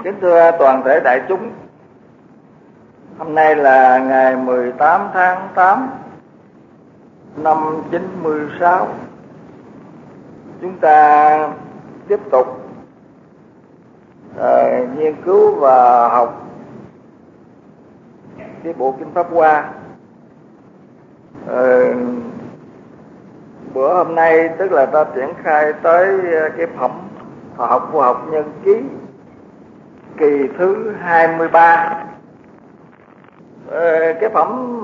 Kính thưa toàn thể đại chúng, hôm nay là ngày 18 tháng 8 năm 96. Chúng ta tiếp tục nghiên cứu và học cái bộ Kinh Pháp Hoa. Bữa hôm nay tức là ta triển khai tới cái phẩm Thọ học Vô học Nhân Ký kỳ thứ 23. Cái phẩm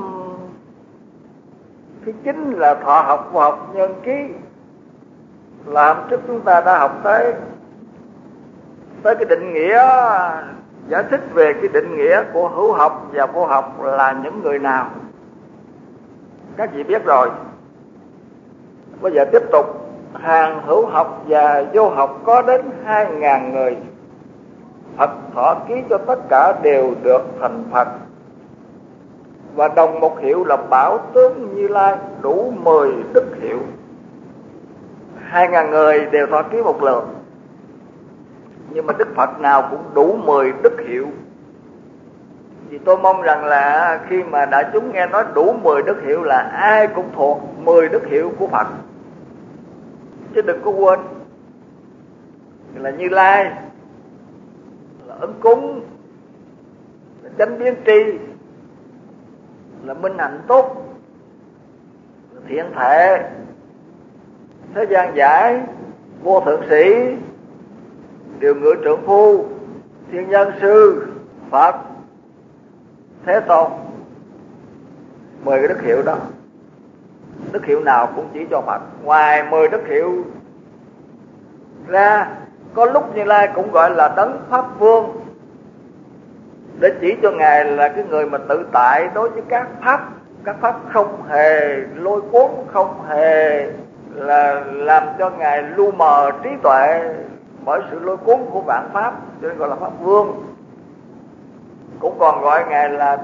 thứ 9 là Thọ học Vô học Nhân Ký, là hôm trước chúng ta đã học tới cái định nghĩa, giải thích về cái định nghĩa của hữu học và vô học là những người nào. Các vị biết rồi. Bây giờ tiếp tục, hàng hữu học và vô học có đến 2.000 người. Phật thọ ký cho tất cả đều được thành Phật, và đồng một hiệu là Bảo Tướng Như Lai, đủ 10 đức hiệu. 2.000 người đều thọ ký một lượt, nhưng mà Đức Phật nào cũng đủ 10 đức hiệu. Thì tôi mong rằng là khi mà đại chúng nghe nói đủ 10 đức hiệu là ai cũng thuộc 10 đức hiệu của Phật, chứ đừng có quên là Như Lai, là Ứng Cúng, là Chánh Biến Tri, là Minh Hạnh Túc, là Thiện Thể, Thế Gian Giải, Vô Thượng Sĩ, Điều Ngự Trượng Phu, Thiên Nhân Sư, Phật, Thế Tôn. 10 cái đức hiệu đó, đức hiệu nào cũng chỉ cho Phật. Ngoài 10 đức hiệu ra, có lúc Như Lai cũng gọi là Đấng Pháp Vương, để chỉ cho Ngài là cái người mà tự tại đối với các pháp không hề lôi cuốn, không hề là làm cho Ngài lu mờ trí tuệ bởi sự lôi cuốn của vạn pháp, cho nên gọi là Pháp Vương. Cũng còn gọi Ngài là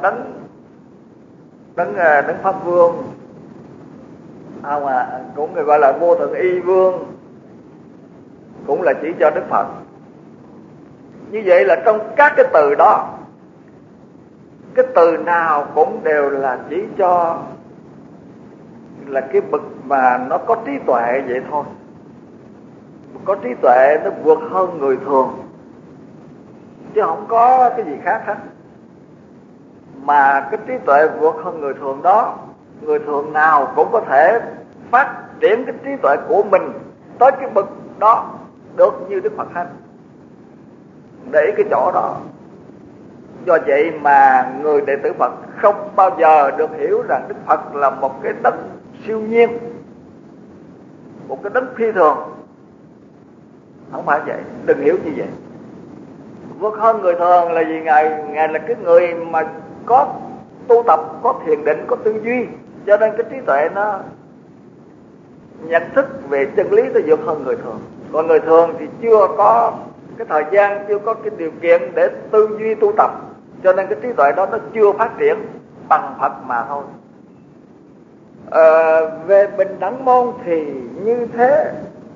đấng Pháp Vương, cũng gọi là Vô Thượng Y Vương, cũng là chỉ cho Đức Phật. Như vậy là trong các cái từ đó, cái từ nào cũng đều là chỉ cho là cái bậc mà nó có trí tuệ vậy thôi. Có trí tuệ nó vượt hơn người thường, chứ không có cái gì khác hết. Mà cái trí tuệ vượt hơn người thường đó, người thường nào cũng có thể phát triển cái trí tuệ của mình tới cái bậc đó được như Đức Phật hết. Để ý cái chỗ đó. Do vậy mà người đệ tử Phật không bao giờ được hiểu rằng Đức Phật là một cái đấng siêu nhiên, một cái đấng phi thường. Không phải vậy, đừng hiểu như vậy. Vượt hơn người thường là gì? Ngài là cái người mà có tu tập, có thiền định, có tư duy, cho nên cái trí tuệ nó nhận thức về chân lý nó vượt hơn người thường. Còn người thường thì chưa có cái thời gian, chưa có cái điều kiện để tư duy tu tập, cho nên cái trí tuệ đó nó chưa phát triển bằng Phật mà thôi. Về bình đẳng môn thì như thế,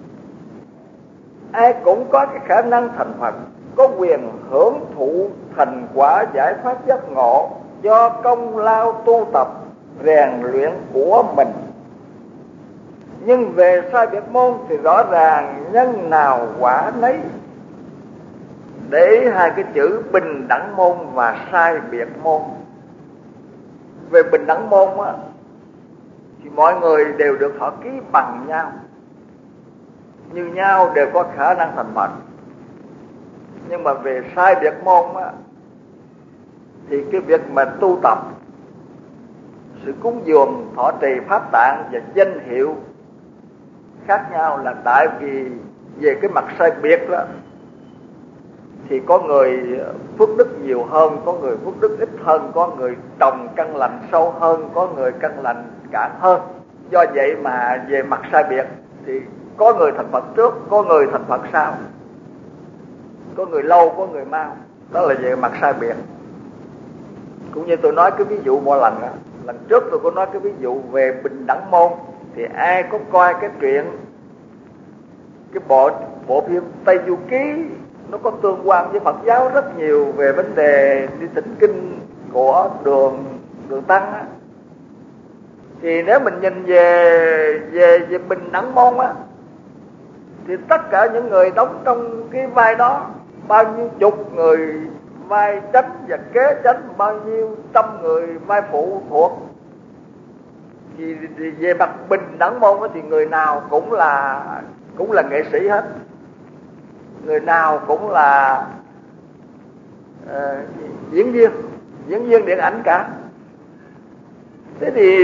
ai cũng có cái khả năng thành Phật, có quyền hưởng thụ thành quả giải thoát giác ngộ do công lao tu tập rèn luyện của mình. Nhưng về sai biệt môn thì rõ ràng nhân nào quả nấy. Để ý hai cái chữ bình đẳng môn và sai biệt môn. Về bình đẳng môn á, thì mọi người đều được thọ ký bằng nhau, như nhau, đều có khả năng thành Phật. Nhưng mà về sai biệt môn á, thì cái việc mà tu tập, sự cúng dường, thọ trì pháp tạng và danh hiệu khác nhau, là tại vì về cái mặt sai biệt đó thì có người phước đức nhiều hơn, có người phước đức ít hơn, có người trồng căn lành sâu hơn, có người căn lành cạn hơn. Do vậy mà về mặt sai biệt thì có người thành Phật trước, có người thành Phật sau, có người lâu, có người mau. Đó là về mặt sai biệt. Cũng như tôi nói cái ví dụ mỗi lần đó, lần trước tôi có nói cái ví dụ về bình đẳng môn. Thì ai có coi cái chuyện, cái bộ phim Tây Du Ký nó có tương quan với Phật giáo rất nhiều về vấn đề đi thỉnh kinh của đường tăng á. Thì nếu mình nhìn về Bình Đẳng Môn á, thì tất cả những người đóng trong cái vai đó, bao nhiêu chục người vai chánh và kế chánh, bao nhiêu trăm người vai phụ thuộc, thì về mặt Bình Đẳng Môn đó, thì người nào cũng là nghệ sĩ hết, người nào cũng là diễn viên điện ảnh cả. Thế thì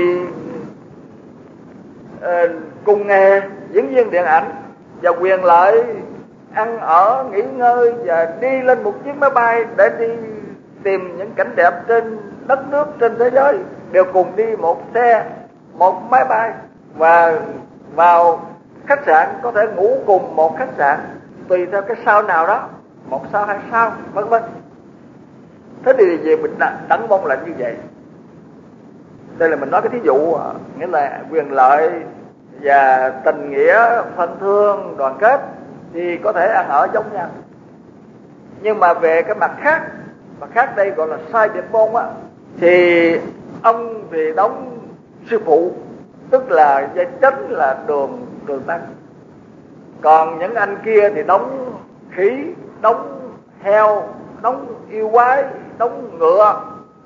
cùng nghề diễn viên điện ảnh và quyền lợi ăn ở, nghỉ ngơi và đi lên một chiếc máy bay để đi tìm những cảnh đẹp trên đất nước, trên thế giới, đều cùng đi một xe, một máy bay, và vào khách sạn có thể ngủ cùng một khách sạn, tùy theo cái sao nào đó, 1 sao 2 sao vân vân. Thế thì về Bình Đẳng Môn là như vậy. Đây là mình nói cái thí dụ, nghĩa là quyền lợi và tình nghĩa, thân thương, đoàn kết thì có thể ăn ở giống nhau. Nhưng mà về cái mặt khác đây gọi là sai biệt môn á, thì ông thì đóng sư phụ, tức là vai chánh là đường tăng. Còn những anh kia thì đóng khỉ, đóng heo, đóng yêu quái, đóng ngựa.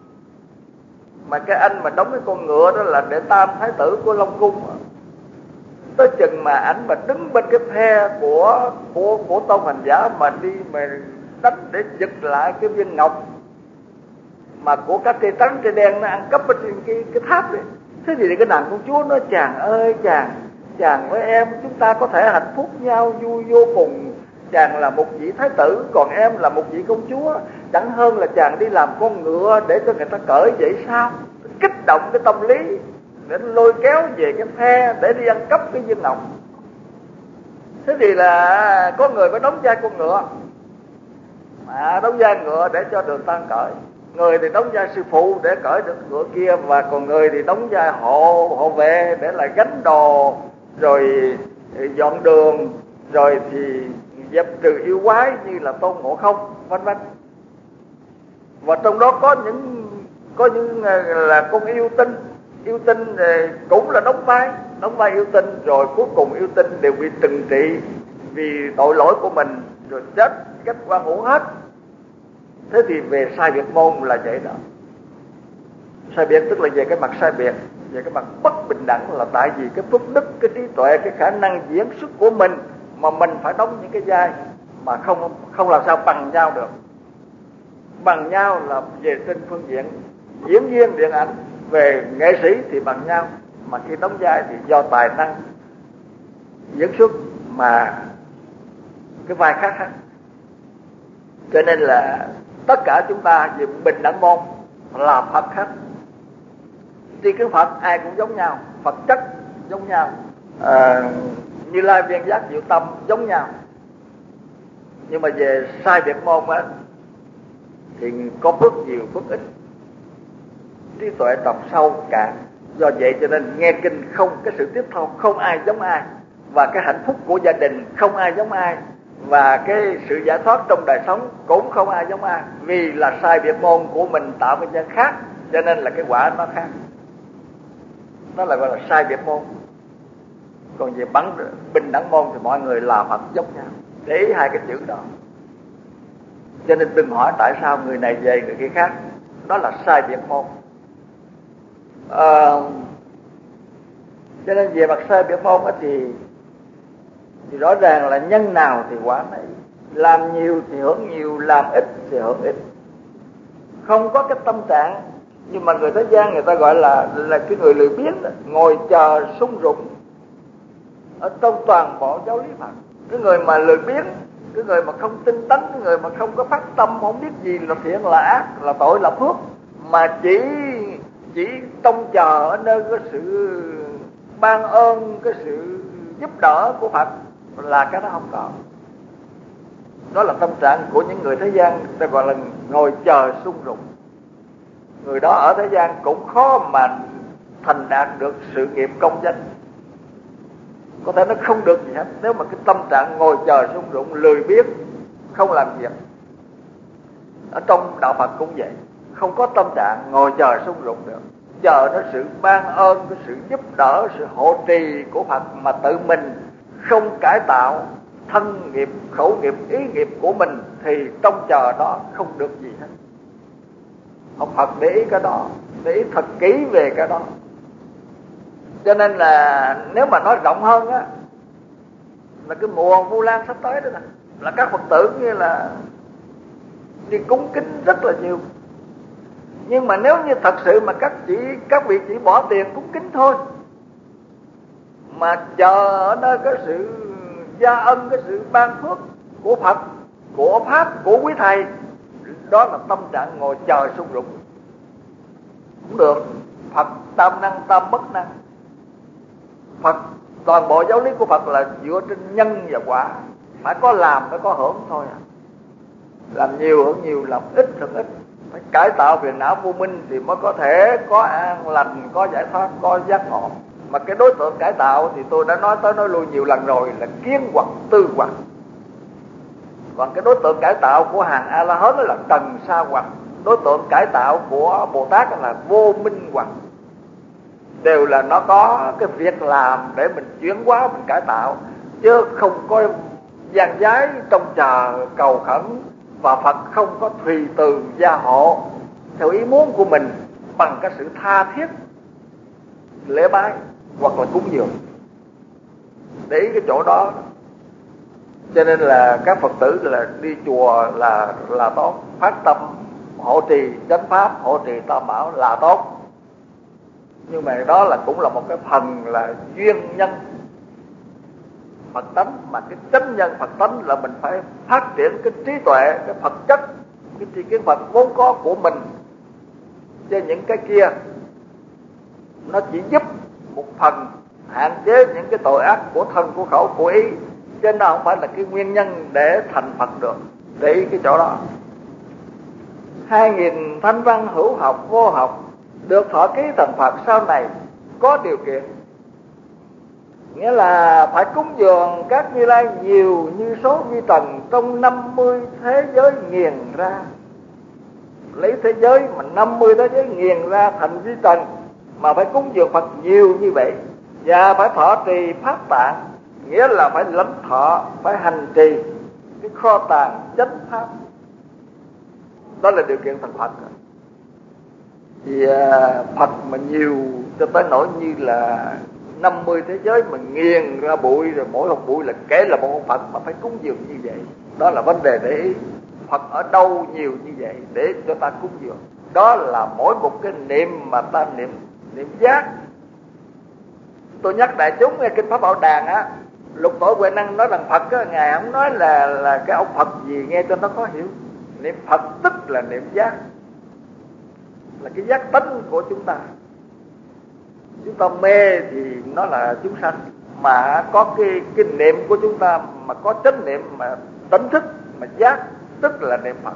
Mà cái anh mà đóng cái con ngựa đó là đệ tam thái tử của Long Cung. Tới chừng mà ảnh mà đứng bên cái phe của Tôn Hành Giả mà đi mà đánh để giật lại cái viên ngọc mà của các cây trắng cây đen nó ăn cắp ở trên cái tháp đấy. Thế thì cái nàng công chúa nói: chàng ơi chàng với em chúng ta có thể hạnh phúc nhau vui vô cùng. Chàng là một vị thái tử, còn em là một vị công chúa, chẳng hơn là chàng đi làm con ngựa để cho người ta cởi vậy sao? Kích động cái tâm lý để lôi kéo về cái phe để đi ăn cắp cái viên ngọc. Thế thì là có người phải đóng vai con ngựa, mà đóng vai ngựa để cho Đường Tăng cởi, người thì đóng vai sư phụ để cởi được ngựa kia, và còn người thì đóng vai hộ vệ để là gánh đồ, rồi dọn đường, rồi thì dẹp trừ yêu quái như là Tôn Ngộ Không vân vân. Và trong đó có những là con yêu tinh cũng là đóng vai yêu tinh, rồi cuối cùng yêu tinh đều bị trừng trị vì tội lỗi của mình, rồi chết cách oan uổng hết. Thế thì về sai biệt môn là vậy đó. Sai biệt tức là về cái mặt sai biệt, về cái mặt bất bình đẳng, là tại vì cái phước đức, cái trí tuệ, cái khả năng diễn xuất của mình mà mình phải đóng những cái vai mà không làm sao bằng nhau được. Bằng nhau là về trên phương diện diễn viên điện ảnh, về nghệ sĩ thì bằng nhau, mà khi đóng vai thì do tài năng diễn xuất mà cái vai khác hết. Cho nên là tất cả chúng ta về Bình Đẳng Môn là Phật hết. Tri kiến Phật ai cũng giống nhau, Phật chất giống nhau, Như Lai Viên Giác Diệu Tâm giống nhau. Nhưng mà về sai biệt môn á thì có phước nhiều phước ít, trí tuệ tầm sâu cạn. Do vậy cho nên nghe kinh không, cái sự tiếp thu không ai giống ai, và cái hạnh phúc của gia đình không ai giống ai, và cái sự giải thoát trong đời sống cũng không ai giống ai, vì là sai biệt môn của mình tạo cái nhân khác, cho nên là cái quả nó khác. Đó là gọi là sai biệt môn. Còn về Bình Đẳng Môn thì mọi người là Phật giống nhau. Để ý hai cái chữ đó. Cho nên đừng hỏi tại sao người này về người kia khác. Đó là sai biệt môn. Cho nên về mặt sai biệt môn thì rõ ràng là nhân nào thì quả nấy. Làm nhiều thì hưởng nhiều, làm ít thì hưởng ít. Không có cái tâm trạng. Nhưng mà người thế gian người ta gọi là cái người lười biếng, ngồi chờ sung rụng ở trong toàn bộ giáo lý Phật. Cái người mà lười biếng, cái người mà không tinh tấn, cái người mà không có phát tâm, không biết gì là thiện là ác, là tội là phước, mà chỉ trông chờ ở nơi cái sự ban ơn, cái sự giúp đỡ của Phật, là cái đó không có. Đó là tâm trạng của những người thế gian, người ta gọi là ngồi chờ sung rụng. Người đó ở thế gian cũng khó mà thành đạt được sự nghiệp công danh. Có thể nó không được gì hết nếu mà cái tâm trạng ngồi chờ sung rụng, lười biếng, không làm việc. Ở trong đạo Phật cũng vậy, không có tâm trạng ngồi chờ sung rụng được, chờ nó sự ban ơn, cái sự giúp đỡ, sự hộ trì của Phật, mà tự mình không cải tạo thân nghiệp, khẩu nghiệp, ý nghiệp của mình thì trong chờ đó không được gì hết. Ông Phật để ý cái đó, để ý thật kỹ về cái đó. Cho nên là nếu mà nói rộng hơn á, là cái mùa Vu Lan sắp tới đó nè, là các Phật tử như là đi cúng kính rất là nhiều. Nhưng mà nếu như thật sự mà các vị chỉ bỏ tiền cúng kính thôi, mà chờ ở nơi cái sự gia ân, cái sự ban phước của Phật, của Pháp, của quý thầy, đó là tâm trạng ngồi chờ sung rụng cũng được. Phật tam năng tam bất năng. Phật, toàn bộ giáo lý của Phật là dựa trên nhân và quả, phải có làm mới có hưởng thôi à. Làm nhiều hưởng nhiều, làm ít hưởng ít. Phải cải tạo phiền não vô minh thì mới có thể có an lành, có giải thoát, có giác ngộ. Mà cái đối tượng cải tạo thì tôi đã nói tới nói lui nhiều lần rồi, là kiến hoặc tư hoặc. Còn cái đối tượng cải tạo của hàng A La Hán đó là trần sa hoặc. Đối tượng cải tạo của Bồ Tát là vô minh hoặc. Đều là nó có cái việc làm để mình chuyển hóa, mình cải tạo, chứ không có gian dái trong chờ cầu khẩn. Và Phật không có tùy từ gia hộ theo ý muốn của mình bằng cái sự tha thiết lễ bái hoặc là cúng dường. Để ý cái chỗ đó. Cho nên là các Phật tử là đi chùa là tốt, phát tâm hộ trì chánh pháp, hộ trì tam bảo là tốt. Nhưng mà đó là cũng là một cái phần là duyên nhân Phật tánh, mà cái chánh nhân Phật tánh là mình phải phát triển cái trí tuệ, cái Phật chất, cái tri kiến Phật vốn có của mình. Chứ những cái kia nó chỉ giúp một phần hạn chế những cái tội ác của thân, của khẩu, của ý, chứ nó không phải là cái nguyên nhân để thành Phật được. Để ý cái chỗ đó. 2000 thanh văn hữu học vô học được thọ ký thành Phật sau này có điều kiện. Nghĩa là phải cúng dường các Như Lai nhiều như số vi trần trong 50 thế giới nghiền ra. Lấy thế giới mà 50 thế giới nghiền ra thành vi trần, mà phải cúng dường Phật nhiều như vậy. Và phải thọ trì pháp tạng, nghĩa là phải lãnh thọ, phải hành trì cái kho tàng chánh pháp. Đó là điều kiện thành Phật. Vì Phật mà nhiều cho tới nỗi như là 50 thế giới mà nghiền ra bụi, rồi mỗi hộp bụi là kể là một ông Phật, mà phải cúng dường như vậy. Đó là vấn đề để ý. Phật ở đâu nhiều như vậy để cho ta cúng dường. Đó là mỗi một cái niệm mà ta niệm giác. Tôi nhắc đại chúng nghe kinh Pháp Bảo Đàn á, Lục Tổ Huệ Năng nói rằng Phật á, ngài không nói là cái ông Phật gì, nghe cho nó khó hiểu. Niệm Phật tức là niệm giác, là cái giác tánh của chúng ta. Chúng ta mê thì nó là chúng sanh, mà có cái niệm của chúng ta mà có chánh niệm mà tỉnh thức mà giác, tức là niệm Phật.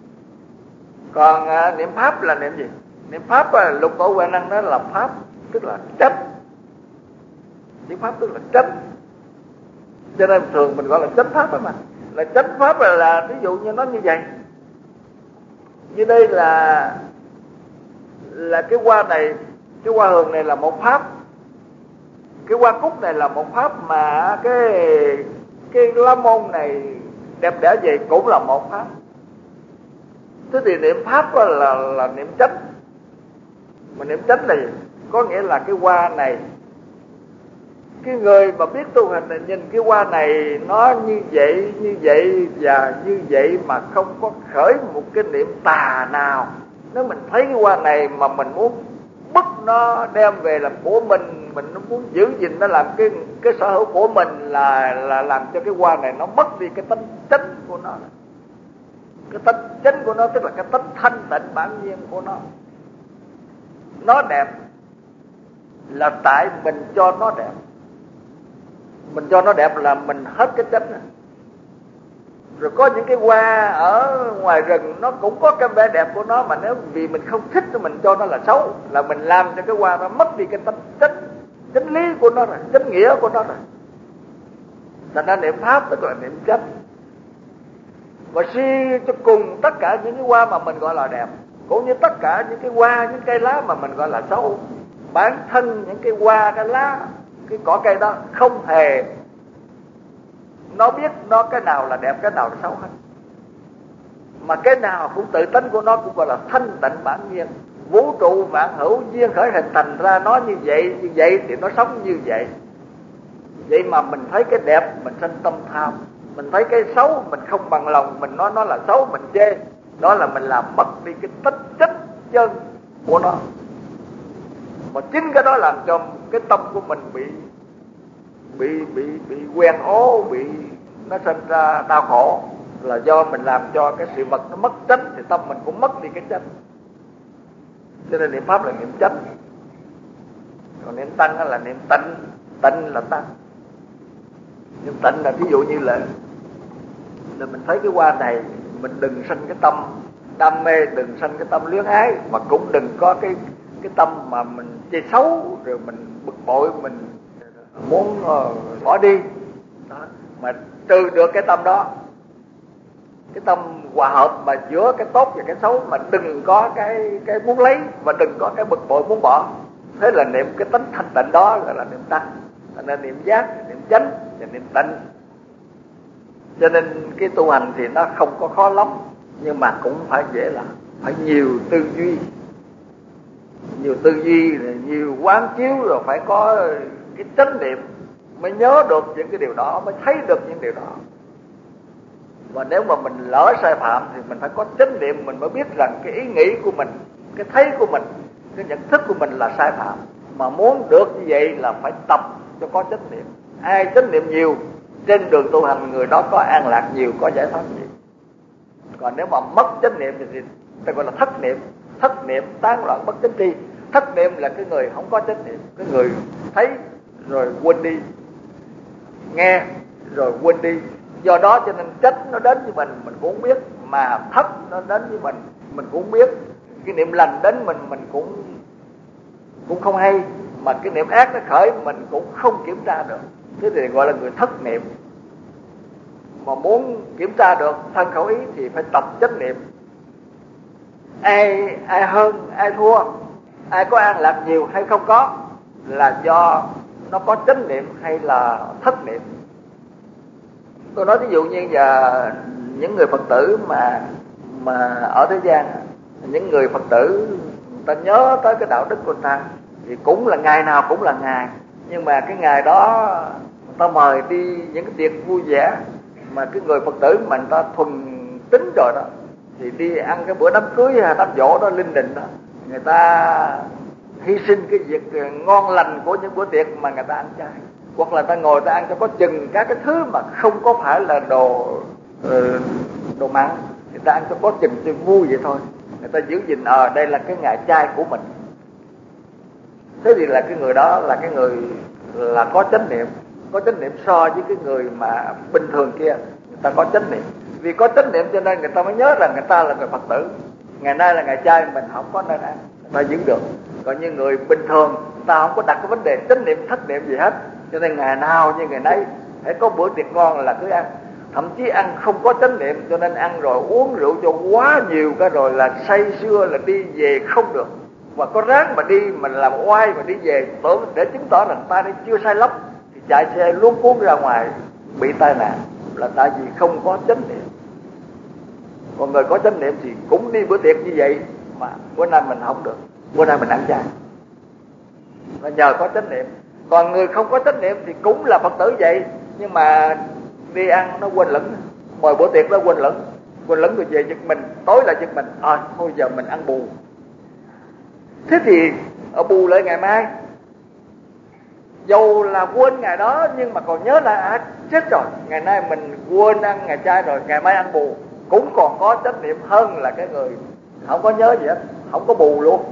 Còn niệm pháp là niệm gì? Niệm pháp là Lục Tổ Huệ Năng nói là pháp tức là chánh. Niệm pháp tức là chánh. Cho nên thường mình gọi là chánh pháp đó mà. Là chánh pháp là ví dụ như nó như vậy. Như đây là cái hoa này, cái hoa hường này là một pháp, cái hoa cúc này là một pháp, mà cái lá môn này đẹp đẽ vậy cũng là một pháp. Thế thì niệm pháp là niệm chánh. Mà niệm chánh là gì? Có nghĩa là cái hoa này, cái người mà biết tu hành này nhìn cái hoa này nó như vậy và như vậy, mà không có khởi một cái niệm tà nào. Nếu mình thấy cái hoa này mà mình muốn bắt nó đem về làm của mình muốn giữ gìn nó làm cái sở hữu của mình, là làm cho cái hoa này nó mất đi cái tánh chánh của nó. Cái tánh chánh của nó tức là cái tánh thanh tịnh bản nhiên của nó. Nó đẹp là tại mình cho nó đẹp. Mình cho nó đẹp là mình hết cái chánh. Rồi có những cái hoa ở ngoài rừng nó cũng có cái vẻ đẹp của nó, mà nếu vì mình không thích thì mình cho nó là xấu, là mình làm cho cái hoa nó mất đi cái chánh lý của nó rồi, chánh nghĩa của nó rồi. Thành ra niệm pháp tức là niệm chánh. và suy cho cùng tất cả những cái hoa mà mình gọi là đẹp, cũng như tất cả những cái hoa, những cây lá mà mình gọi là xấu. Bản thân những cái hoa, cái lá, cái cỏ cây đó không hề nó biết nó cái nào là đẹp, cái nào là xấu hết. Mà cái nào cũng tự tánh của nó cũng gọi là thanh tịnh bản nhiên. Vũ trụ vạn hữu duyên khởi hình thành ra nó như vậy thì nó sống như vậy. Vậy mà mình thấy cái đẹp mình sanh tâm tham, mình thấy cái xấu mình không bằng lòng, mình nói nó là xấu, mình chê. Đó là mình làm mất đi cái tất chất chân của nó. Mà chính cái đó làm cho cái tâm của mình bị quen ố, bị nó sinh ra đau khổ, là do mình làm cho cái sự vật nó mất chánh, thì tâm mình cũng mất đi cái chánh. Cho nên niệm pháp là niệm chánh, còn niệm tăng là niệm tịnh. Tịnh là tăng. Niệm tịnh là ví dụ như là mình thấy cái hoa này, mình đừng sanh cái tâm đam mê, đừng sanh cái tâm luyến ái, mà cũng đừng có cái tâm mà mình chê xấu, rồi mình bực bội, mình muốn bỏ đi đó. Mà trừ được cái tâm đó, cái tâm hòa hợp mà giữa cái tốt và cái xấu, mà đừng có cái muốn lấy, và đừng có cái bực bội muốn bỏ. Thế là niệm cái tánh thanh tịnh đó gọi là niệm tăng. Cho nên niệm giác, niệm chánh và niệm tịnh. Cho nên cái tu hành thì nó không có khó lắm, nhưng mà cũng phải dễ làm, phải nhiều tư duy, nhiều quán chiếu, rồi phải có cái chánh niệm mới nhớ được những cái điều đó, mới thấy được những điều đó. Và nếu mà mình lỡ sai phạm thì mình phải có chánh niệm, mình mới biết rằng cái ý nghĩ của mình, cái thấy của mình, cái nhận thức của mình là sai phạm. Mà muốn được như vậy là phải tập cho có chánh niệm. Ai chánh niệm nhiều trên đường tu hành, người đó có an lạc nhiều, có giải thoát nhiều. Còn nếu mà mất chánh niệm thì ta gọi là thất niệm. Thất niệm tán loạn bất chánh tri. Thất niệm là cái người không có chánh niệm, cái người thấy rồi quên đi, nghe rồi quên đi. Do đó cho nên trách nó đến với mình cũng không biết, mà thất nó đến với mình cũng không biết. Cái niệm lành đến mình cũng không hay, mà cái niệm ác nó khởi mình cũng không kiểm tra được. Thế thì gọi là người thất niệm. Mà muốn kiểm tra được thân khẩu ý thì phải tập chánh niệm. Ai hơn, ai thua, ai có an lạc nhiều hay không có, là do nó có chánh niệm hay là thất niệm. Tôi nói ví dụ như giờ những người Phật tử mà ở thế gian, những người Phật tử người ta nhớ tới cái đạo đức của người ta thì cũng là ngày nào cũng là ngày, nhưng mà cái ngày đó người ta mời đi những cái tiệc vui vẻ, mà cái người Phật tử mà người ta thuần tính rồi đó thì đi ăn cái bữa đám cưới hay đám giỗ đó linh đình đó, người ta hy sinh cái việc ngon lành của những bữa tiệc mà người ta ăn chay, hoặc là ta ngồi ta ăn cho có chừng các cái thứ mà không có phải là đồ mặn, người ta ăn cho có chừng cho vui vậy thôi. Người ta giữ gìn đây là cái ngày chay của mình. Thế thì là cái người đó là cái người là có chánh niệm. Có chánh niệm so với cái người mà bình thường kia, người ta có chánh niệm. Vì có chánh niệm cho nên người ta mới nhớ rằng người ta là người Phật tử. Ngày nay là ngày chay, mình không có nên ăn, người ta giữ được. Còn như người bình thường, người ta không có đặt cái vấn đề chánh niệm, thất niệm gì hết. Cho nên ngày nào như ngày nấy, hãy có bữa tiệc ngon là cứ ăn. Thậm chí ăn không có chánh niệm, cho nên ăn rồi uống rượu cho quá nhiều, cái rồi là say sưa, là đi về không được. Và có ráng mà đi, mình làm oai mà đi về để chứng tỏ rằng ta đây chưa sai lắm, thì chạy xe luống cuốn ra ngoài bị tai nạn, là tại vì không có chánh niệm. Còn người có chánh niệm thì cũng đi bữa tiệc như vậy, mà bữa nay mình không được, bữa nay mình ăn chay, là nhờ có chánh niệm. Còn người không có chánh niệm thì cũng là Phật tử vậy, nhưng mà đi ăn nó quên lẫn, mời bữa tiệc nó quên lẫn rồi về giật mình, tối lại giật mình, thôi giờ mình ăn bù. Thế thì bù lại ngày mai, dầu là quên ngày đó nhưng mà còn nhớ là chết rồi, ngày nay mình quên ăn ngày chay rồi, ngày mai ăn bù, cũng còn có trách nhiệm hơn là cái người không có nhớ gì hết, không có bù luôn.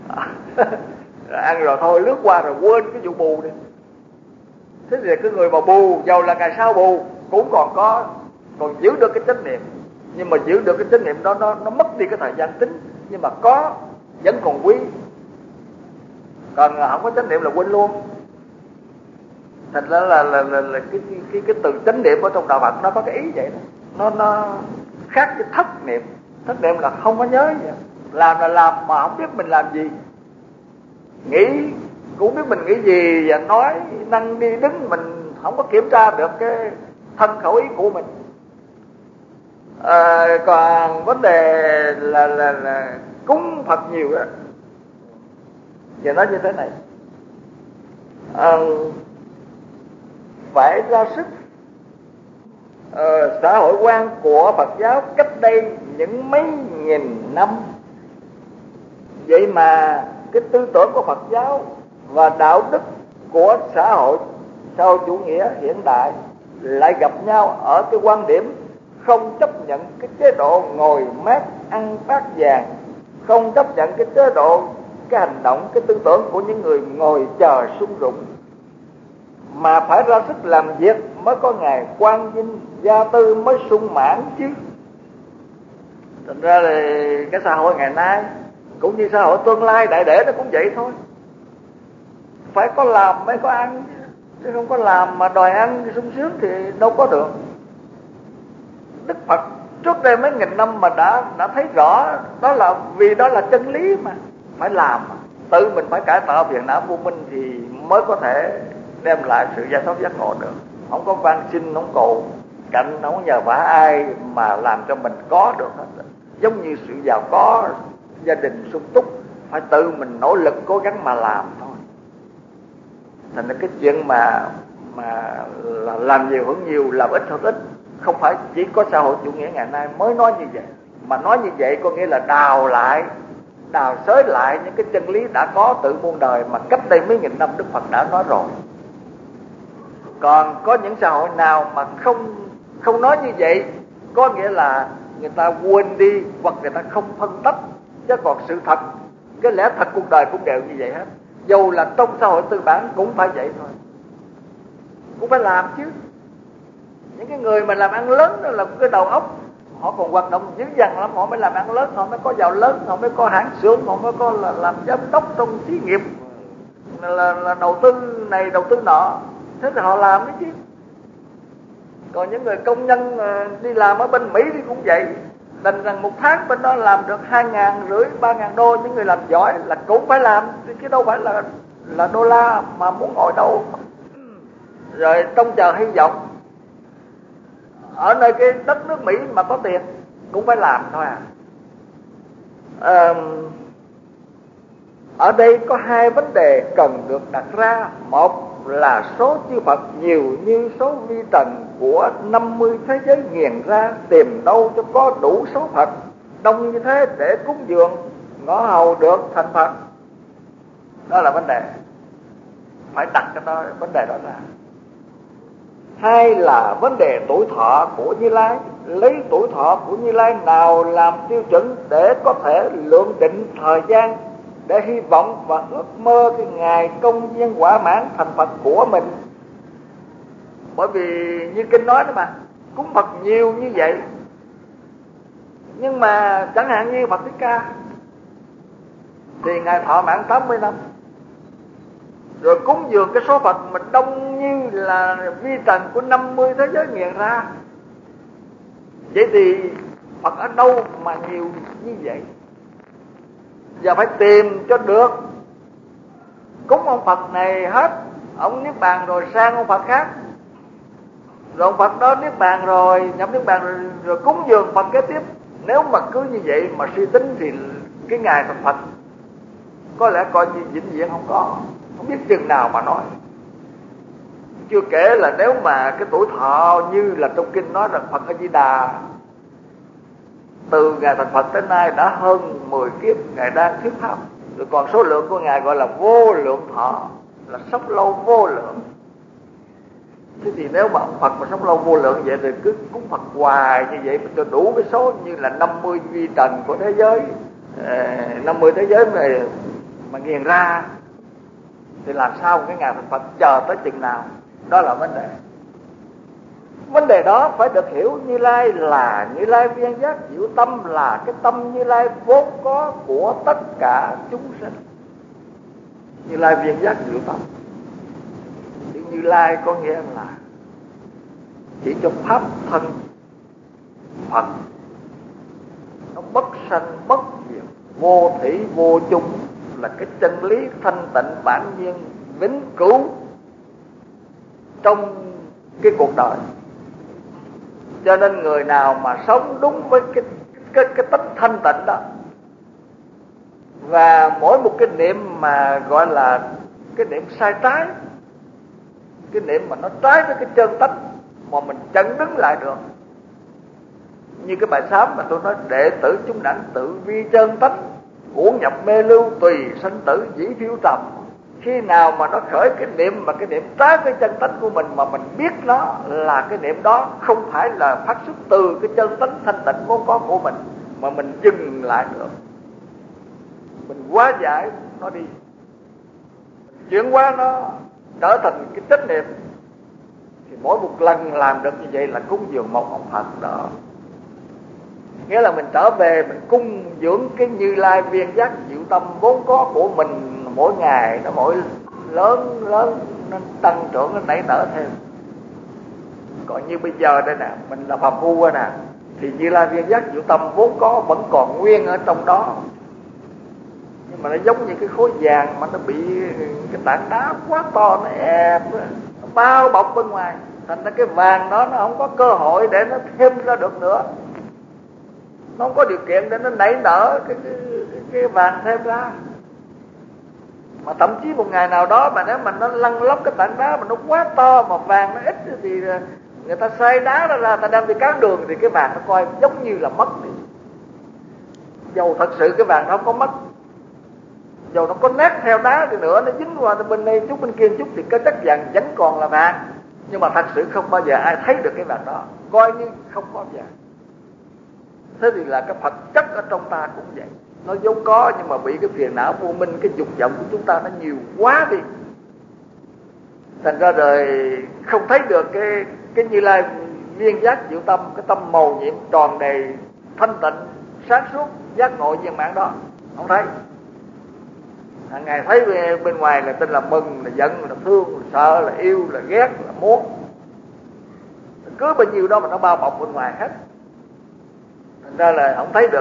Ăn rồi thôi, lướt qua rồi quên cái vụ bù đi. Thế thì cái người mà bù, dầu là ngày sau bù, cũng còn giữ được cái chánh niệm. Nhưng mà giữ được cái chánh niệm đó nó mất đi cái thời gian tính, nhưng mà có vẫn còn quý. Còn không có chánh niệm là quên luôn. Thành ra là cái từ chánh niệm ở trong đạo Phật nó có cái ý vậy đó. khác với thất niệm. Thất niệm là không có nhớ gì, làm là làm mà không biết mình làm gì, nghĩ cũng biết mình nghĩ gì, và nói năng đi đứng mình không có kiểm tra được cái thân khẩu ý của mình. Còn vấn đề là cúng Phật nhiều đó, và nói như thế này, phải ra sức. Xã hội quan của Phật giáo cách đây những mấy nghìn năm, vậy mà cái tư tưởng của Phật giáo và đạo đức của xã hội chủ nghĩa hiện đại lại gặp nhau ở cái quan điểm không chấp nhận cái chế độ ngồi mát ăn bát vàng, không chấp nhận cái chế độ, cái hành động, cái tư tưởng của những người ngồi chờ sung rụng, mà phải ra sức làm việc mới có ngày quang vinh, gia tư mới sung mãn chứ. Thành ra là cái xã hội ngày nay cũng như xã hội tương lai đại để nó cũng vậy thôi, phải có làm mới có ăn, chứ không có làm mà đòi ăn sung sướng thì đâu có được. Đức Phật trước đây mấy nghìn năm mà đã thấy rõ đó, là vì đó là chân lý mà phải làm, tự mình phải cải tạo phiền não vô minh thì mới có thể đem lại sự giải thoát giác ngộ được. Không có van xin, không cầu cạnh, không nhờ vả ai mà làm cho mình có được hết. Giống như sự giàu có, gia đình sung túc, phải tự mình nỗ lực cố gắng mà làm thôi. Thành ra cái chuyện mà là làm nhiều hưởng nhiều, làm ít hưởng ít, không phải chỉ có xã hội chủ nghĩa ngày nay mới nói như vậy. Mà nói như vậy có nghĩa là đào xới lại những cái chân lý đã có từ muôn đời mà cách đây mấy nghìn năm Đức Phật đã nói rồi. Còn có những xã hội nào mà không nói như vậy, có nghĩa là người ta quên đi hoặc người ta không phân tích. Chứ còn sự thật, cái lẽ thật cuộc đời cũng đều như vậy hết. Dù là trong xã hội tư bản cũng phải vậy thôi, cũng phải làm chứ. Những cái người mà làm ăn lớn đó là cái đầu óc họ còn hoạt động dữ dằn lắm, họ mới làm ăn lớn, họ mới có giàu lớn, họ mới có hãng xưởng, họ mới có là làm giám đốc trong xí nghiệp, là đầu tư này đầu tư nọ, thế thì họ làm đấy chứ. Còn những người công nhân đi làm ở bên Mỹ thì cũng vậy, đành rằng một tháng bên đó làm được 2.500 3.000 đô. Những người làm giỏi là cũng phải làm, chứ đâu phải là đô la mà muốn ngồi đâu. Rồi trông chờ hy vọng ở nơi cái đất nước Mỹ mà có tiền cũng phải làm thôi à. Ở đây có hai vấn đề cần được đặt ra. Một là số chư Phật nhiều như số vi trần của 50 thế giới nghiền ra, tìm đâu cho có đủ số Phật đông như thế để cúng dường ngõ hầu được thành Phật. Đó là vấn đề, phải đặt cái đó, vấn đề đó ra. Hai là vấn đề tuổi thọ của Như Lai, lấy tuổi thọ của Như Lai nào làm tiêu chuẩn để có thể lượng định thời gian, để hy vọng và ước mơ cái ngày công viên quả mãn thành Phật của mình. Bởi vì như kinh nói đó mà, cúng Phật nhiều như vậy, nhưng mà chẳng hạn như Phật Thích Ca thì ngài thọ mãn 80 năm, rồi cúng dường cái số Phật mình đông như là vi trần của 50 thế giới nghiền ra. Vậy thì Phật ở đâu mà nhiều như vậy? Giờ phải tìm cho được. Cúng ông Phật này hết, ông niết bàn rồi sang ông Phật khác, rồi ông Phật đó niết bàn rồi, nhập niết bàn rồi cúng dường Phật kế tiếp. Nếu mà cứ như vậy mà suy tính thì cái ngày thành Phật có lẽ coi như vĩnh viễn không biết chừng nào mà nói. Chưa kể là nếu mà cái tuổi thọ như là trong kinh nói rằng Phật A Di Đà từ ngày thành Phật tới nay đã hơn 10 kiếp ngài đang thuyết pháp, rồi còn số lượng của ngài gọi là vô lượng thọ, là sống lâu vô lượng. Thế thì nếu mà ông Phật mà sống lâu vô lượng vậy thì cứ cúng Phật hoài như vậy mà cho đủ cái số như là 50 vi trần của thế giới, 50 thế giới mà nghiền ra thì làm sao cái ngày thành Phật chờ tới chừng nào? Đó là vấn đề. Vấn đề đó phải được hiểu. Như Lai là Như Lai viên giác diệu tâm, là cái tâm Như Lai vốn có của tất cả chúng sinh. Như Lai viên giác diệu tâm, chữ Như Lai có nghĩa là chỉ cho pháp thân Phật nó bất sanh bất diệt, vô thủy vô chung, là cái chân lý thanh tịnh bản nhiên vĩnh cửu trong cái cuộc đời. Cho nên người nào mà sống đúng với cái tánh thanh tịnh đó, và mỗi một cái niệm mà gọi là cái niệm sai trái, cái niệm mà nó trái với cái chân tánh mà mình chẳng đứng lại được, như cái bài sám mà tôi nói, đệ tử chúng đảnh tự vi chân tánh, uổng nhập mê lưu tùy sanh tử dĩ phiêu trầm. Khi nào mà nó khởi cái niệm mà cái niệm trái với chân tánh của mình, mà mình biết nó là cái niệm đó không phải là phát xuất từ cái chân tánh thanh tịnh vốn có của mình, mà mình dừng lại được, mình hóa giải nó đi, mình chuyển hóa nó trở thành cái chánh niệm, thì mỗi một lần làm được như vậy là cúng dường một ông Phật đó. Nghĩa là mình trở về mình cung dưỡng cái Như Lai viên giác diệu tâm vốn có của mình, mỗi ngày nó mỗi lớn nó tăng trưởng, nó nảy nở thêm. Còn như bây giờ đây nè, mình là phàm phu nè, thì Như Lai viên giác diệu tâm vốn có vẫn còn nguyên ở trong đó, nhưng mà nó giống như cái khối vàng mà nó bị cái tảng đá quá to nó ép, nó bao bọc bên ngoài, thành ra cái vàng đó nó không có cơ hội để nó thêm ra được nữa, nó không có điều kiện để nó nảy nở cái vàng thêm ra. Mà thậm chí một ngày nào đó mà nếu mà nó lăn lóc cái tảng đá mà nó quá to mà vàng nó ít, thì người ta xay đá ra ta đem đi cán đường, thì cái vàng nó coi giống như là mất đi. Dầu thật sự cái vàng nó không có mất, dầu nó có nét theo đá thì nữa, nó dính qua bên đây chút bên kia chút, thì cái chất vàng vẫn còn là vàng, nhưng mà thật sự không bao giờ ai thấy được cái vàng đó, coi như không có vàng. Thế thì là cái Phật chất ở trong ta cũng vậy, nó vốn có nhưng mà bị cái phiền não vô minh, cái dục vọng của chúng ta nó nhiều quá đi, thành ra rồi không thấy được cái Như Lai viên giác diệu tâm, cái tâm màu nhiệm tròn đầy thanh tịnh sáng suốt giác ngộ viên mãn đó không thấy. Hàng ngày thấy bên ngoài là tin là mừng, là giận, là thương, là sợ, là yêu, là ghét, là muốn, cứ bao nhiêu đó mà nó bao bọc bên ngoài hết. Thành ra là không thấy được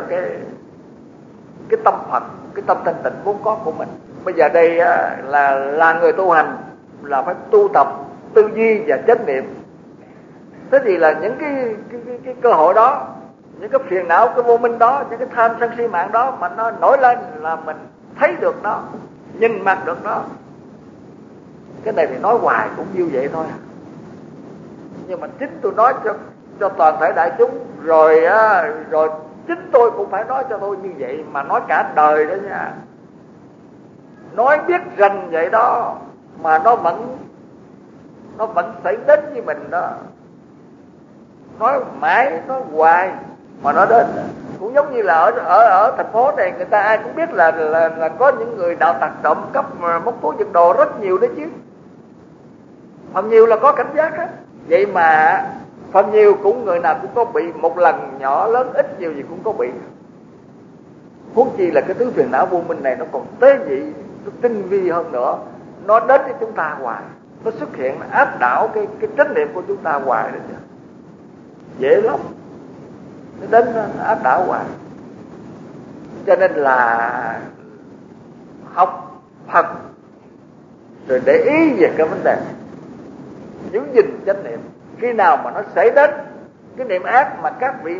cái tâm Phật, cái tâm thanh tịnh vốn có của mình. Bây giờ đây là người tu hành là phải tu tập tư duy và chánh niệm. Thế thì là những cái cơ hội đó, những cái phiền não, cái vô minh đó, những cái tham sân si mạng đó mà nó nổi lên là mình thấy được nó, nhìn mặt được nó. Cái này thì nói hoài cũng như vậy thôi, nhưng mà chính tôi nói cho toàn thể đại chúng rồi chính tôi cũng phải nói cho tôi như vậy, mà nói cả đời đó nha. Nói biết rành vậy đó mà nó vẫn xảy đến với mình đó. Nói mãi, nói hoài mà nó đến. Cũng giống như là ở thành phố này, người ta ai cũng biết là có những người đạo tặc trộm cắp móc túi giật đồ rất nhiều đấy chứ. Phần nhiều là có cảnh giác hết. Vậy mà phần nhiều cũng người nào cũng có bị một lần, nhỏ lớn ít nhiều gì cũng có bị. Huống chi là cái thứ phiền não vô minh này nó còn tế nhị, nó tinh vi hơn nữa. Nó đến với chúng ta hoài, nó xuất hiện, nó áp đảo cái chánh niệm của chúng ta hoài đấy chứ. Dễ lắm, nó đến nó áp đảo hoài. Cho nên là học Phật rồi để ý về cái vấn đề giữ gìn chánh niệm. Khi nào mà nó xảy đến cái niệm ác mà các vị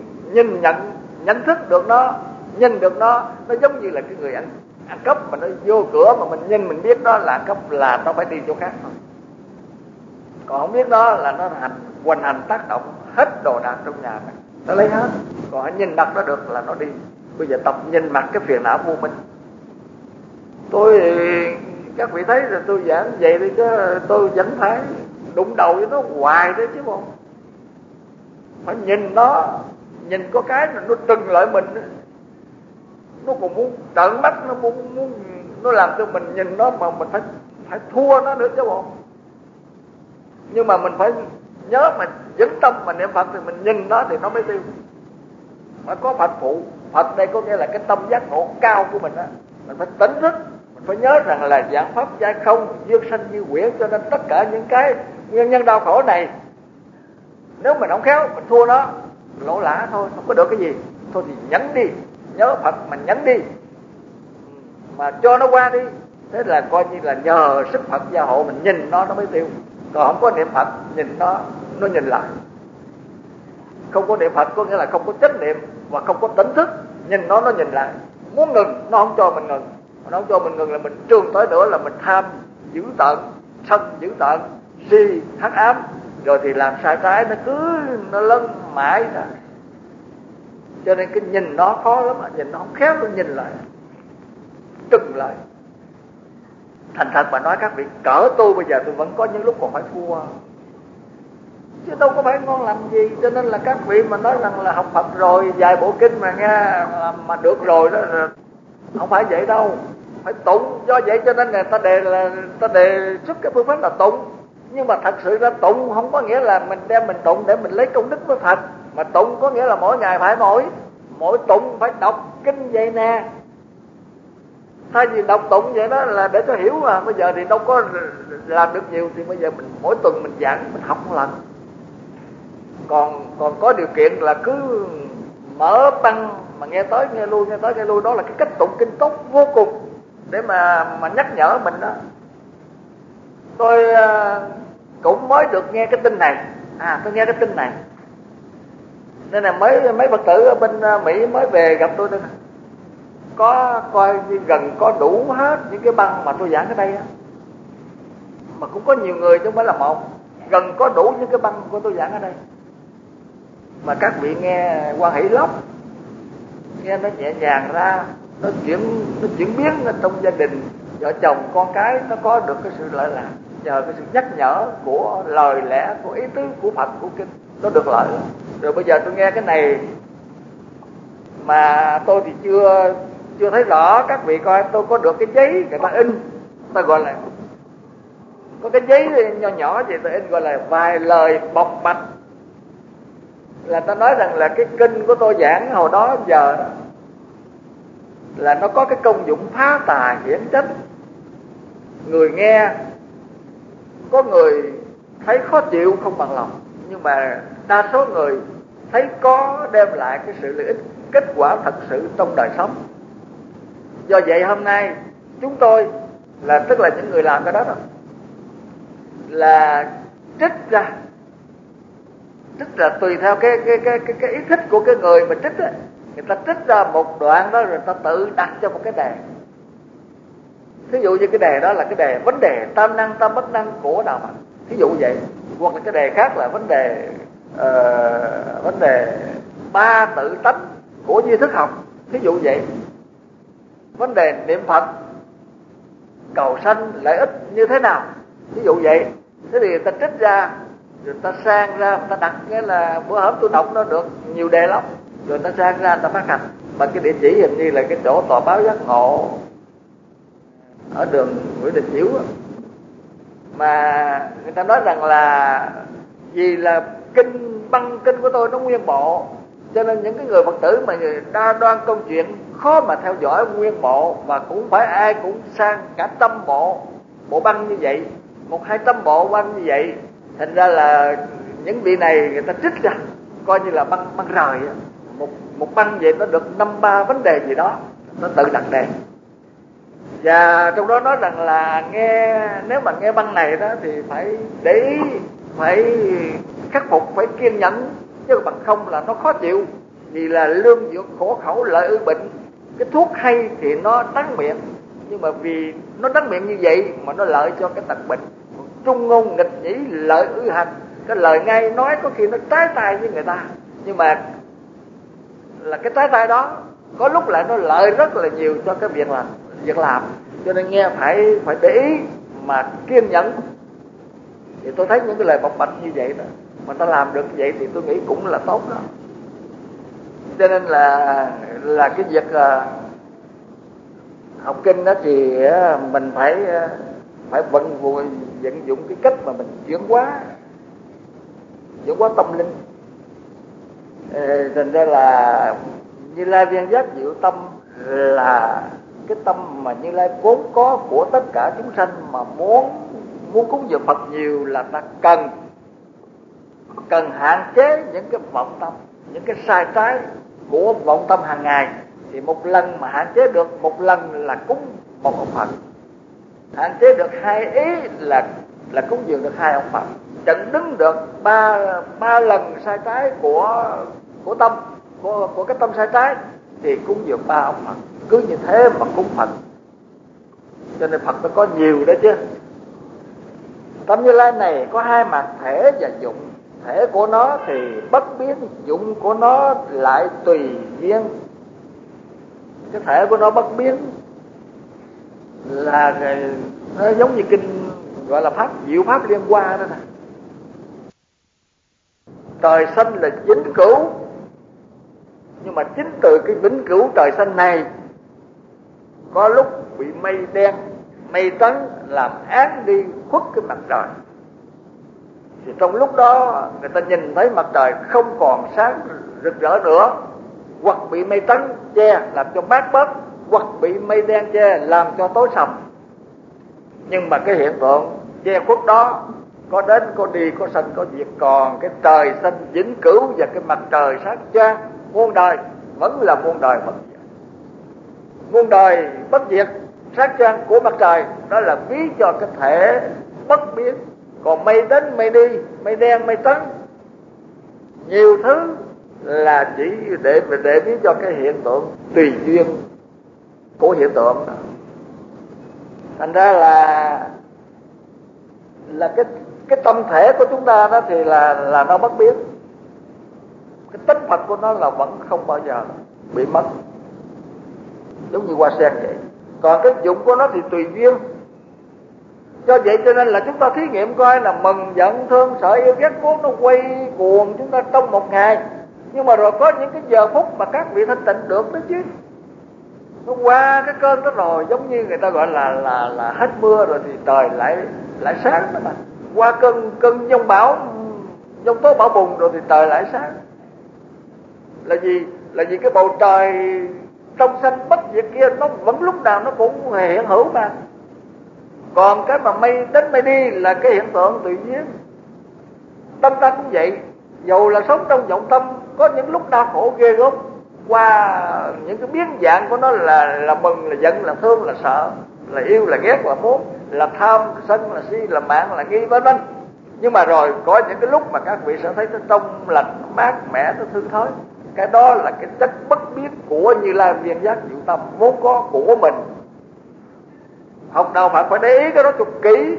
nhận thức được nó, nhìn được nó giống như là cái người ăn cắp mà nó vô cửa mà mình nhìn mình biết đó là ăn cắp, là nó phải đi chỗ khác thôi. Còn không biết đó là nó hoành hành tác động hết đồ đạc trong nhà này, nó lấy hết. Còn nhìn mặt nó được là nó đi. Bây giờ tập nhìn mặt cái phiền não vô minh. Các vị thấy rồi tôi giảng vậy đi chứ tôi vẫn phải đụng đầu với nó hoài đấy chứ không. Phải nhìn nó, nhìn có cái nó trừng lại mình, nó còn muốn trợn mắt, nó muốn nó làm cho mình nhìn nó mà mình phải thua nó nữa chứ không. Nhưng mà mình phải nhớ mà vững tâm mà niệm Phật thì mình nhìn nó thì nó mới tiêu. Phải có Phật phụ. Phật đây có nghĩa là cái tâm giác ngộ cao của mình á. Mình phải tỉnh thức, mình phải nhớ rằng là giảng pháp giai không, dương sanh như quyển. Cho nên tất cả những cái nguyên nhân đau khổ này, nếu mình không khéo, mình thua nó, lỗ lã thôi, không có được cái gì. thôi thì nhẫn đi, nhớ Phật mà nhẫn đi, mà cho nó qua đi. Thế là coi như là nhờ sức Phật gia hộ, mình nhìn nó mới tiêu. Còn không có niệm Phật, nhìn nó nhìn lại. Không có niệm Phật có nghĩa là không có chánh niệm và không có tỉnh thức, nhìn nó nhìn lại. Muốn ngừng nó không cho mình ngừng, nó không cho mình ngừng là mình trường tới nữa là mình tham dữ tợn, sân dữ tợn, si hắc ám, rồi thì làm sai trái, nó lấn mãi ra. Cho nên cái nhìn nó khó lắm, nhìn nó không khéo, nó nhìn lại trừng lại. Thành thật mà nói các vị, cỡ tôi bây giờ tôi vẫn có những lúc còn phải thua, chứ đâu có phải ngon làm gì. Cho nên là các vị mà nói rằng là học Phật rồi vài bộ kinh mà nghe mà được rồi đó, không phải vậy đâu, phải tụng. Do vậy cho nên người ta đề xuất cái phương pháp là tụng. Nhưng mà thật sự ra tụng không có nghĩa là mình đem mình tụng để mình lấy công đức với Phật, mà tụng có nghĩa là mỗi ngày phải mỗi tụng phải đọc kinh vậy nè. Thay vì đọc tụng vậy đó là để cho hiểu, mà bây giờ thì đâu có làm được nhiều, thì bây giờ mình mỗi tuần mình giảng, mình học một lần. Còn có điều kiện là cứ mở băng mà nghe tới nghe lui, đó là cái cách tụng kinh tốt vô cùng để mà nhắc nhở mình đó. Tôi cũng mới được nghe cái tin này, tôi nghe cái tin này nên là mấy Phật tử ở bên Mỹ mới về gặp tôi đây, có coi như gần có đủ hết những cái băng mà tôi giảng ở đây á, mà cũng có nhiều người chứ không phải là một, gần có đủ những cái băng của tôi giảng ở đây. Mà các vị nghe hoan hỷ lắm, nghe nó nhẹ nhàng ra, nó chuyển biến ở trong gia đình, vợ chồng con cái nó có được cái sự lợi lạc nhờ cái sự nhắc nhở của lời lẽ, của ý tứ của Phật, của kinh, nó được lợi. Rồi bây giờ tôi nghe cái này mà tôi thì chưa thấy rõ. Các vị coi, tôi có được cái giấy người ta in, ta gọi là có cái giấy nhỏ nhỏ gì ta in gọi là vài lời bộc bạch, là ta nói rằng là cái kinh của tôi giảng hồi đó giờ đó là nó có cái công dụng phá tà hiển trách. Người nghe có người thấy khó chịu không bằng lòng, nhưng mà đa số người thấy có đem lại cái sự lợi ích, kết quả thật sự trong đời sống. Do vậy hôm nay chúng tôi là tức là những người làm cái đó là trích ra tùy theo cái ý thích của cái người mà trích ấy. Người ta trích ra một đoạn đó rồi người ta tự đặt cho một cái đề. Thí dụ như cái đề đó là cái đề vấn đề tam năng tam bất năng của đạo Phật, thí dụ vậy. Hoặc là cái đề khác là vấn đề ba tự tánh của duy thức học, thí dụ vậy. Vấn đề niệm Phật cầu sanh lợi ích như thế nào, thí dụ vậy. Thế thì người ta trích ra, rồi ta sang ra, người ta đặt, nghĩa là bữa hổm tôi đọc nó được nhiều đề lắm, rồi ta sang ra, ta phát hành bằng cái địa chỉ hình như là cái chỗ tòa báo giác ngộ ở đường Nguyễn Đình Chiểu. Mà người ta nói rằng là vì là băng kinh của tôi nó nguyên bộ, cho nên những cái người Phật tử mà đa đoan công chuyện khó mà theo dõi nguyên bộ, và cũng phải ai cũng sang cả trăm bộ băng như vậy, 100-200 bộ băng như vậy. Thành ra là những vị này người ta trích ra coi như là băng rời, một băng vậy nó được 5-3 vấn đề gì đó, nó tự đặt đề. Và trong đó nói rằng là nếu mà nghe băng này đó thì phải để ý, phải khắc phục, phải kiên nhẫn, chứ bằng không là nó khó chịu. Vì là lương dược khổ khẩu lợi ư bệnh, cái thuốc hay thì nó đắng miệng, nhưng mà vì nó đắng miệng như vậy mà nó lợi cho cái tật bệnh. Trung ngôn nghịch nhĩ lợi ư hành, cái lời ngay nói có khi nó trái tay với người ta, nhưng mà là cái trái tay đó có lúc lại nó lợi rất là nhiều cho cái việc làm. Cho nên nghe phải để ý mà kiên nhẫn. Thì tôi thấy những cái lời bộc bạch như vậy đó mà ta làm được như vậy thì tôi nghĩ cũng là tốt đó. Cho nên là cái việc học kinh đó thì mình phải vận dụng cái cách mà mình chuyển hóa tâm linh. Thành ra là Như Lai viên giác diệu tâm là cái tâm mà Như Lai vốn có của tất cả chúng sanh, mà muốn cúng dường Phật nhiều là ta cần hạn chế những cái vọng tâm, những cái sai trái, của vọng tâm hàng ngày, thì một lần mà hạn chế được một lần là cúng một ông Phật, hạn chế được 2 ý là cúng dường được 2 ông Phật, chặn đứng được ba lần sai trái của tâm, của cái tâm sai trái thì cúng dường 3 ông Phật. Cứ như thế mà cúng Phật, cho nên Phật nó có nhiều đó chứ. Tâm Như Lai này có 2 mặt, thể và dụng. Thể của nó thì bất biến, dụng của nó lại tùy duyên. Cái thể của nó bất biến là nó giống như kinh gọi là pháp diệu pháp liên hoa đó nè. Trời xanh là vĩnh cửu, nhưng mà chính từ cái vĩnh cửu trời xanh này có lúc bị mây đen, mây trắng làm án đi khuất cái mặt trời, thì trong lúc đó người ta nhìn thấy mặt trời không còn sáng rực rỡ nữa, hoặc bị mây trắng che làm cho mát bớt, hoặc bị mây đen che làm cho tối sầm. Nhưng mà cái hiện tượng che khuất đó có đến có đi, có sanh có diệt, còn cái trời xanh vĩnh cửu và cái mặt trời sáng chang muôn đời vẫn là muôn đời bất diệt. Muôn đời bất diệt sáng chang của mặt trời đó là ví cho cái thể bất biến. Còn mây đến mây đi, mây đen mây trắng, nhiều thứ là chỉ để ví cho cái hiện tượng tùy duyên của hiện tượng. Thành ra là cái tâm thể của chúng ta đó thì là nó bất biến. Cái tính Phật của nó là vẫn không bao giờ bị mất, giống như hoa sen vậy. Còn cái dụng của nó thì tùy duyên. Do vậy cho nên là chúng ta thí nghiệm coi là mừng, giận, thương, sợ, yêu, ghét, muốn nó quay cuồng chúng ta trong một ngày. Nhưng mà rồi có những cái giờ phút mà các vị thanh tịnh được đó chứ. Nó qua cái cơn đó rồi, giống như người ta gọi là hết mưa rồi thì trời lại sáng đó mà. Qua cơn giông bão, giông tố bão bùng rồi thì trời lại sáng. Là gì? Là vì cái bầu trời trong xanh bất diệt kia nó vẫn lúc nào nó cũng hiện hữu mà. Còn cái mà mây đến mây đi là cái hiện tượng tự nhiên. Tâm ta cũng vậy, dầu là sống trong vọng tâm có những lúc đau khổ ghê gớm, qua những cái biến dạng của nó là mừng, là giận, là thương, là sợ, là yêu, là ghét, là muốn, là tham, sân, là si, là mạng, là nghi, vân vân. Nhưng mà rồi có những cái lúc mà các vị sẽ thấy nó trong lành, nó mát mẻ, nó thư thái. Cái đó là cái chất bất biến của Như Lai viên giác diệu tâm vốn có của mình. Học đạo Phật phải để ý cái đó cực kỹ.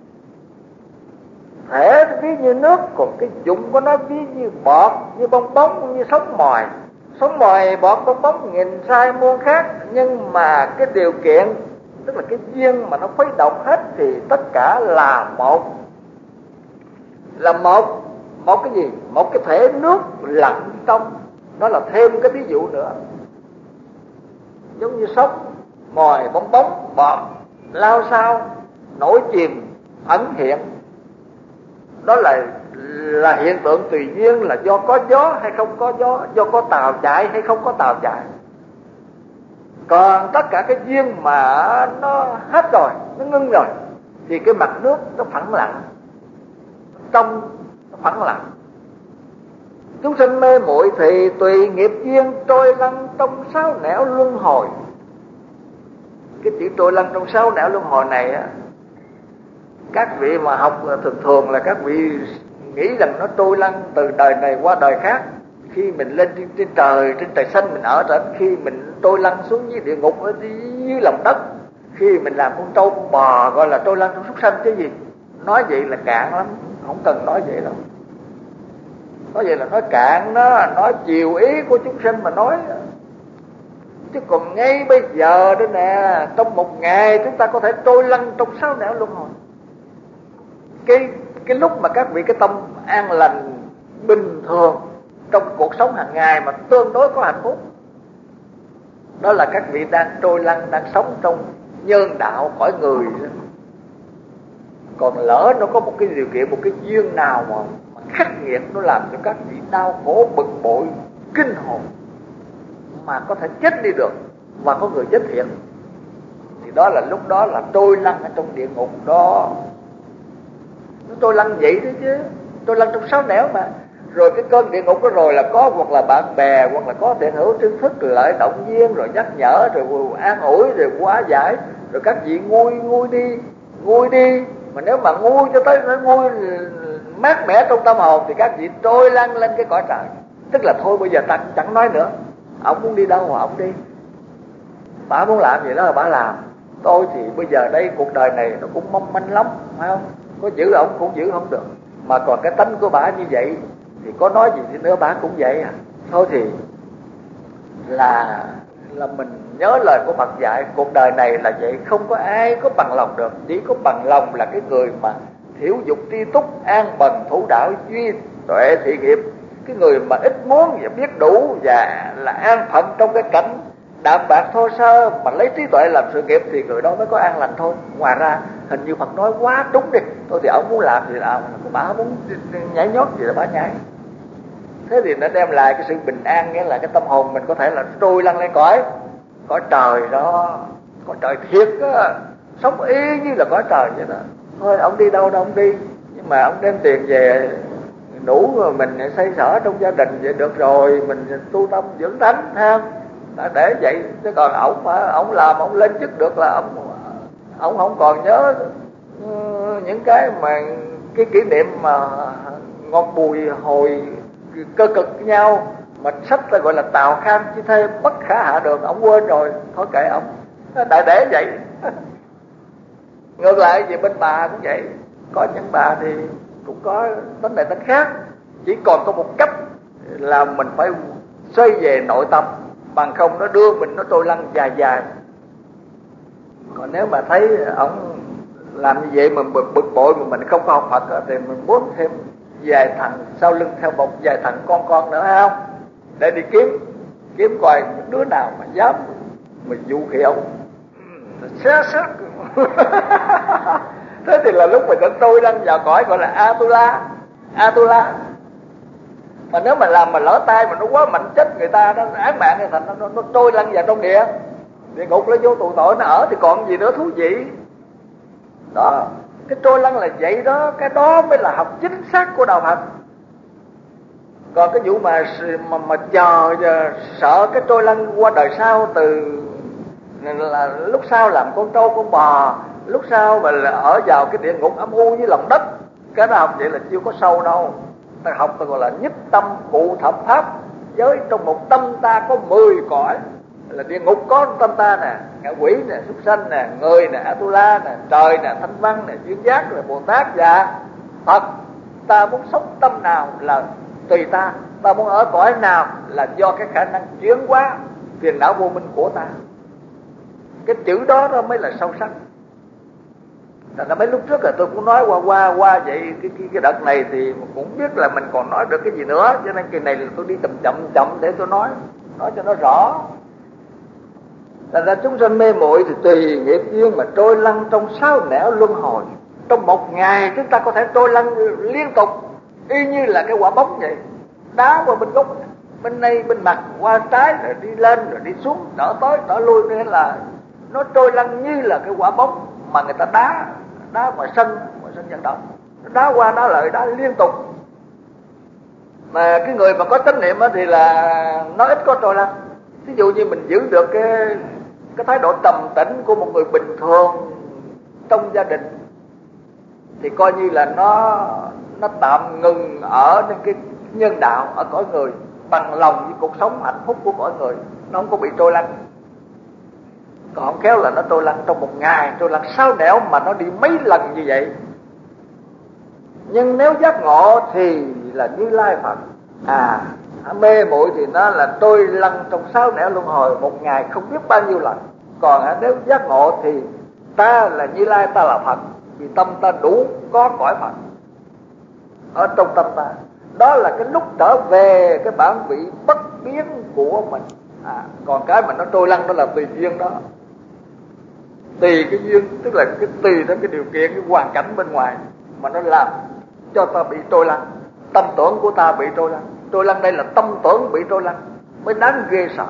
Thể ví như nước, còn cái dụng của nó ví như bọt, như bong bóng, như sóng mòi. Sóng mòi, bọt, bong bóng nghìn sai muôn khác, nhưng mà cái điều kiện, tức là cái duyên mà nó khuấy động hết thì tất cả là một. Là một cái gì? Một cái thể nước lặng trong. Đó là thêm cái ví dụ nữa. Giống như sóng mòi, bong bóng, bọt, lao sao, nổi chìm, ẩn hiện. Đó là hiện tượng tùy duyên, là do có gió hay không có gió, do có tàu chạy hay không có tàu chạy. Còn tất cả cái duyên mà nó hết rồi, nó ngưng rồi, thì cái mặt nước nó phẳng lặng, trong nó phẳng lặng. Chúng sinh mê muội thì tùy nghiệp duyên trôi lăn trong sáu nẻo luân hồi. Cái chữ trôi lăn trong sáu nẻo luân hồi này á, các vị mà học thường là các vị nghĩ rằng nó trôi lăn từ đời này qua đời khác. Khi mình lên trên trời xanh mình ở trên, khi mình trôi lăn xuống dưới địa ngục ở dưới lòng đất, khi mình làm con trâu con bò gọi là trôi lăn trong súc sanh chứ gì. Nói vậy là cạn lắm, không cần nói vậy đâu. Nói vậy là nói cạn, nó nói chiều ý của chúng sinh mà nói. Chứ còn ngay bây giờ đây nè, trong một ngày chúng ta có thể trôi lăn trong sáu nẻo luân hồi. Cái lúc mà các vị cái tâm an lành bình thường trong cuộc sống hàng ngày mà tương đối có hạnh phúc, đó là các vị đang trôi lăn, đang sống trong nhân đạo cõi người. Còn lỡ nó có một cái điều kiện, một cái duyên nào mà khắc nghiệt, nó làm cho các vị đau khổ bực bội kinh hồn mà có thể chết đi được, mà có người chết thiệt, thì đó là lúc đó là trôi lăn ở trong địa ngục đó. Nó trôi lăn vậy đó chứ, trôi lăn trong sáu nẻo mà. Rồi cái cơn địa ngục đó rồi là có hoặc là bạn bè, hoặc là có thiện hữu tri thức lợi động viên, rồi nhắc nhở, rồi an ủi, rồi hóa giải, rồi các vị nguôi đi. Mà nếu mà nguôi cho tới nó nguôi mát mẻ trong tâm hồn thì các vị trôi lăn lên cái cõi trời. Tức là thôi bây giờ ta chẳng nói nữa, ông muốn đi đâu mà ông đi, bà muốn làm gì đó là bà làm. Tôi thì bây giờ đây cuộc đời này nó cũng mong manh lắm, phải không? Có giữ ông cũng giữ không được, mà còn cái tánh của bà như vậy thì có nói gì thì nữa bà cũng vậy à. Thôi thì là mình nhớ lời của Phật dạy, cuộc đời này là vậy, không có ai có bằng lòng được. Chỉ có bằng lòng là cái người mà thiểu dục tri túc, an bần thủ đạo, duy tuệ thị nghiệp. Cái người mà ít muốn và biết đủ và là an phận trong cái cảnh đạm bạc thô sơ mà lấy trí tuệ làm sự nghiệp thì người đó mới có an lành thôi. Ngoài ra hình như Phật nói quá đúng đi. Thôi thì ông muốn làm gì làm, bà muốn nhảy nhót gì là bà nhảy. Thế thì nó đem lại cái sự bình an, nghĩa là cái tâm hồn mình có thể là trôi lăn lên cõi trời đó, cõi trời thiệt á, sống y như là cõi trời vậy đó. Thôi ông đi đâu đâu ông đi, nhưng mà ông đem tiền về đủ rồi mình xây sở trong gia đình vậy được rồi, mình tu tâm dưỡng tánh ha, để vậy. Chứ còn ổng mà ổng làm ổng lên chức được là ổng không còn nhớ những cái mà cái kỷ niệm mà ngọt bùi hồi cơ cực nhau mà sách ta gọi là tào kham chi thê bất khả hạ đường, ổng quên rồi. Thôi kệ ổng, đại để vậy. Ngược lại về bên bà cũng vậy, có những bà thì cũng có tánh này tánh khác, chỉ còn có một cách là mình phải xoay về nội tâm, bằng không nó đưa mình nó trôi lăn dài dài. Còn nếu mà thấy ổng làm như vậy mà bực bội mà mình không có học Phật thì mình muốn thêm vài thằng sau lưng theo một vài thằng con nữa không, để đi kiếm coi những đứa nào mà dám mình dụ khỉ ông xé xác. Thế thì là lúc mình đã trôi lăn vào cõi gọi là Atula. Mà nếu mà làm mà lỡ tay mà nó quá mạnh chết người ta, nó án mạng thì thành nó trôi lăn vào trong địa ngục, nó vô tù tội nó ở thì còn gì nữa thú vị. Đó, cái trôi lăn là vậy đó, cái đó mới là học chính xác của đạo Phật. Còn cái vụ mà chờ sợ cái trôi lăn qua đời sau, từ là lúc sau làm con trâu con bò, lúc sau mà là ở vào cái địa ngục âm u với lòng đất, cái đó học vậy là chưa có sâu đâu. Ta học ta gọi là nhất tâm cụ thập pháp giới, trong một tâm ta có 10 cõi. Là địa ngục có tâm ta nè, ngạ quỷ nè, súc sanh nè, người nè, Atula nè, trời nè, thanh văn nè, duyên giác nè, Bồ Tát và Phật. Ta muốn sống tâm nào là tùy ta, ta muốn ở cõi nào là do cái khả năng chuyển hóa phiền não vô minh của ta. Cái chữ đó nó mới là sâu sắc. Thành ra mấy lúc trước là tôi cũng nói qua vậy, cái đợt này thì cũng biết là mình còn nói được cái gì nữa, cho nên kỳ này là tôi đi chậm để tôi nói cho nó rõ. Thành ra chúng sanh mê muội thì tùy nghiệp duyên mà trôi lăn trong 6 nẻo luân hồi. Trong một ngày chúng ta có thể trôi lăn liên tục, y như là cái quả bóng vậy, đá qua bên gốc, bên đây bên mặt, qua trái rồi đi lên rồi đi xuống, đỡ tới đỡ lui, nên là nó trôi lăn như là cái quả bóng mà người ta đá ngoài sân vận động, đá qua đá lại đá liên tục. Mà cái người mà có chánh niệm thì là nó ít có trôi lăn. Ví dụ như mình giữ được cái thái độ trầm tĩnh của một người bình thường trong gia đình thì coi như là nó tạm ngừng ở cái nhân đạo ở cõi người, bằng lòng với cuộc sống hạnh phúc của cõi người, nó không có bị trôi lăn. Còn không khéo là nó trôi lăn trong một ngày, trôi lăn 6 nẻo mà nó đi mấy lần như vậy. Nhưng nếu giác ngộ thì là Như Lai Phật. Mê muội thì nó là trôi lăn trong 6 nẻo luân hồi một ngày không biết bao nhiêu lần. Còn nếu giác ngộ thì ta là Như Lai, ta là Phật, vì tâm ta đủ có cõi Phật ở trong tâm ta. Đó là cái lúc trở về cái bản vị bất biến của mình. Còn cái mà nó trôi lăn đó là tùy duyên đó, tùy cái duyên, tức là cái tùy đến cái điều kiện, cái hoàn cảnh bên ngoài mà nó làm cho ta bị trôi lăn. Tâm tưởng của ta bị trôi lăn. Trôi lăn đây là tâm tưởng bị trôi lăn mới đáng ghê sợ.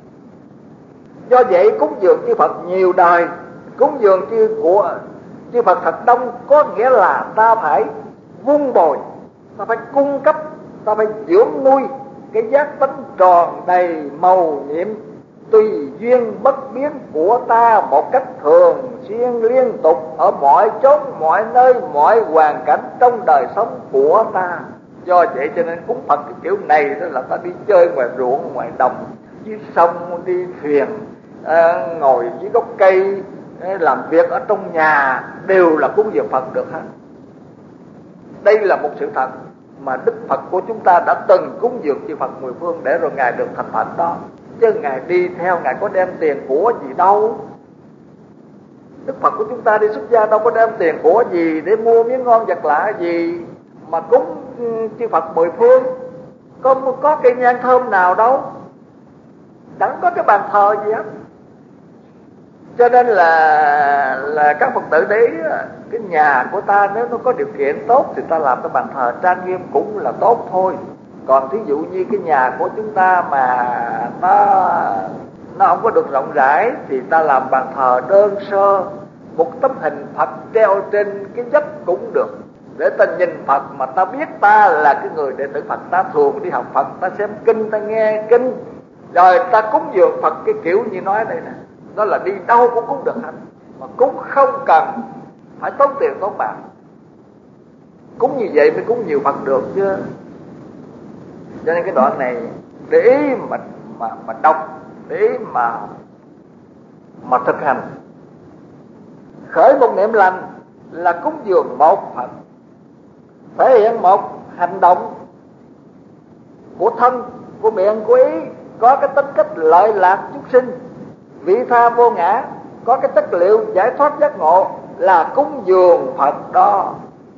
Do vậy cúng dường chư Phật nhiều đời, cúng dường chư Phật thật đông, có nghĩa là ta phải vun bồi, ta phải cung cấp ta phải dưỡng nuôi cái giác tánh tròn đầy màu nhiệm tùy duyên bất biến của ta một cách thường xuyên liên tục ở mọi chốn mọi nơi mọi hoàn cảnh trong đời sống của ta. Do vậy cho nên cúng Phật cái kiểu này đó là ta đi chơi ngoài ruộng ngoài đồng, dưới sông, đi thuyền, ngồi dưới gốc cây, làm việc ở trong nhà đều là cúng dường Phật được hết. Đây là một sự thật mà Đức Phật của chúng ta đã từng cúng dường chư Phật mười phương để rồi Ngài được thành Phật đó. Chứ Ngài đi theo, Ngài có đem tiền của gì đâu. Đức Phật của chúng ta đi xuất gia đâu có đem tiền của gì để mua miếng ngon vật lạ gì mà cúng chư Phật mười phương. Có cây nhang thơm nào đâu, chẳng có cái bàn thờ gì hết. Cho nên là các Phật tử đấy, cái nhà của ta nếu nó có điều kiện tốt thì ta làm cái bàn thờ trang nghiêm cũng là tốt thôi. Còn thí dụ như cái nhà của chúng ta mà nó không có được rộng rãi thì ta làm bàn thờ đơn sơ, một tấm hình Phật treo trên cái vách cũng được, để ta nhìn Phật mà ta biết ta là cái người đệ tử Phật. Ta thường đi học Phật, ta xem kinh, ta nghe kinh, rồi ta cúng dường Phật cái kiểu như nói đây nè. Đó là đi đâu cũng cúng được hết, mà cúng không cần phải tốn tiền tốn bạc. Cúng như vậy mới cúng nhiều Phật được chứ. Cho nên cái đoạn này để ý mà đọc, để ý mà thực hành. Khởi một niệm lành là cúng dường một Phật, thể hiện một hành động của thân, của miệng, của ý, có cái tính cách lợi lạc chúng sinh, vị tha vô ngã, có cái chất liệu giải thoát giác ngộ là cúng dường Phật đó.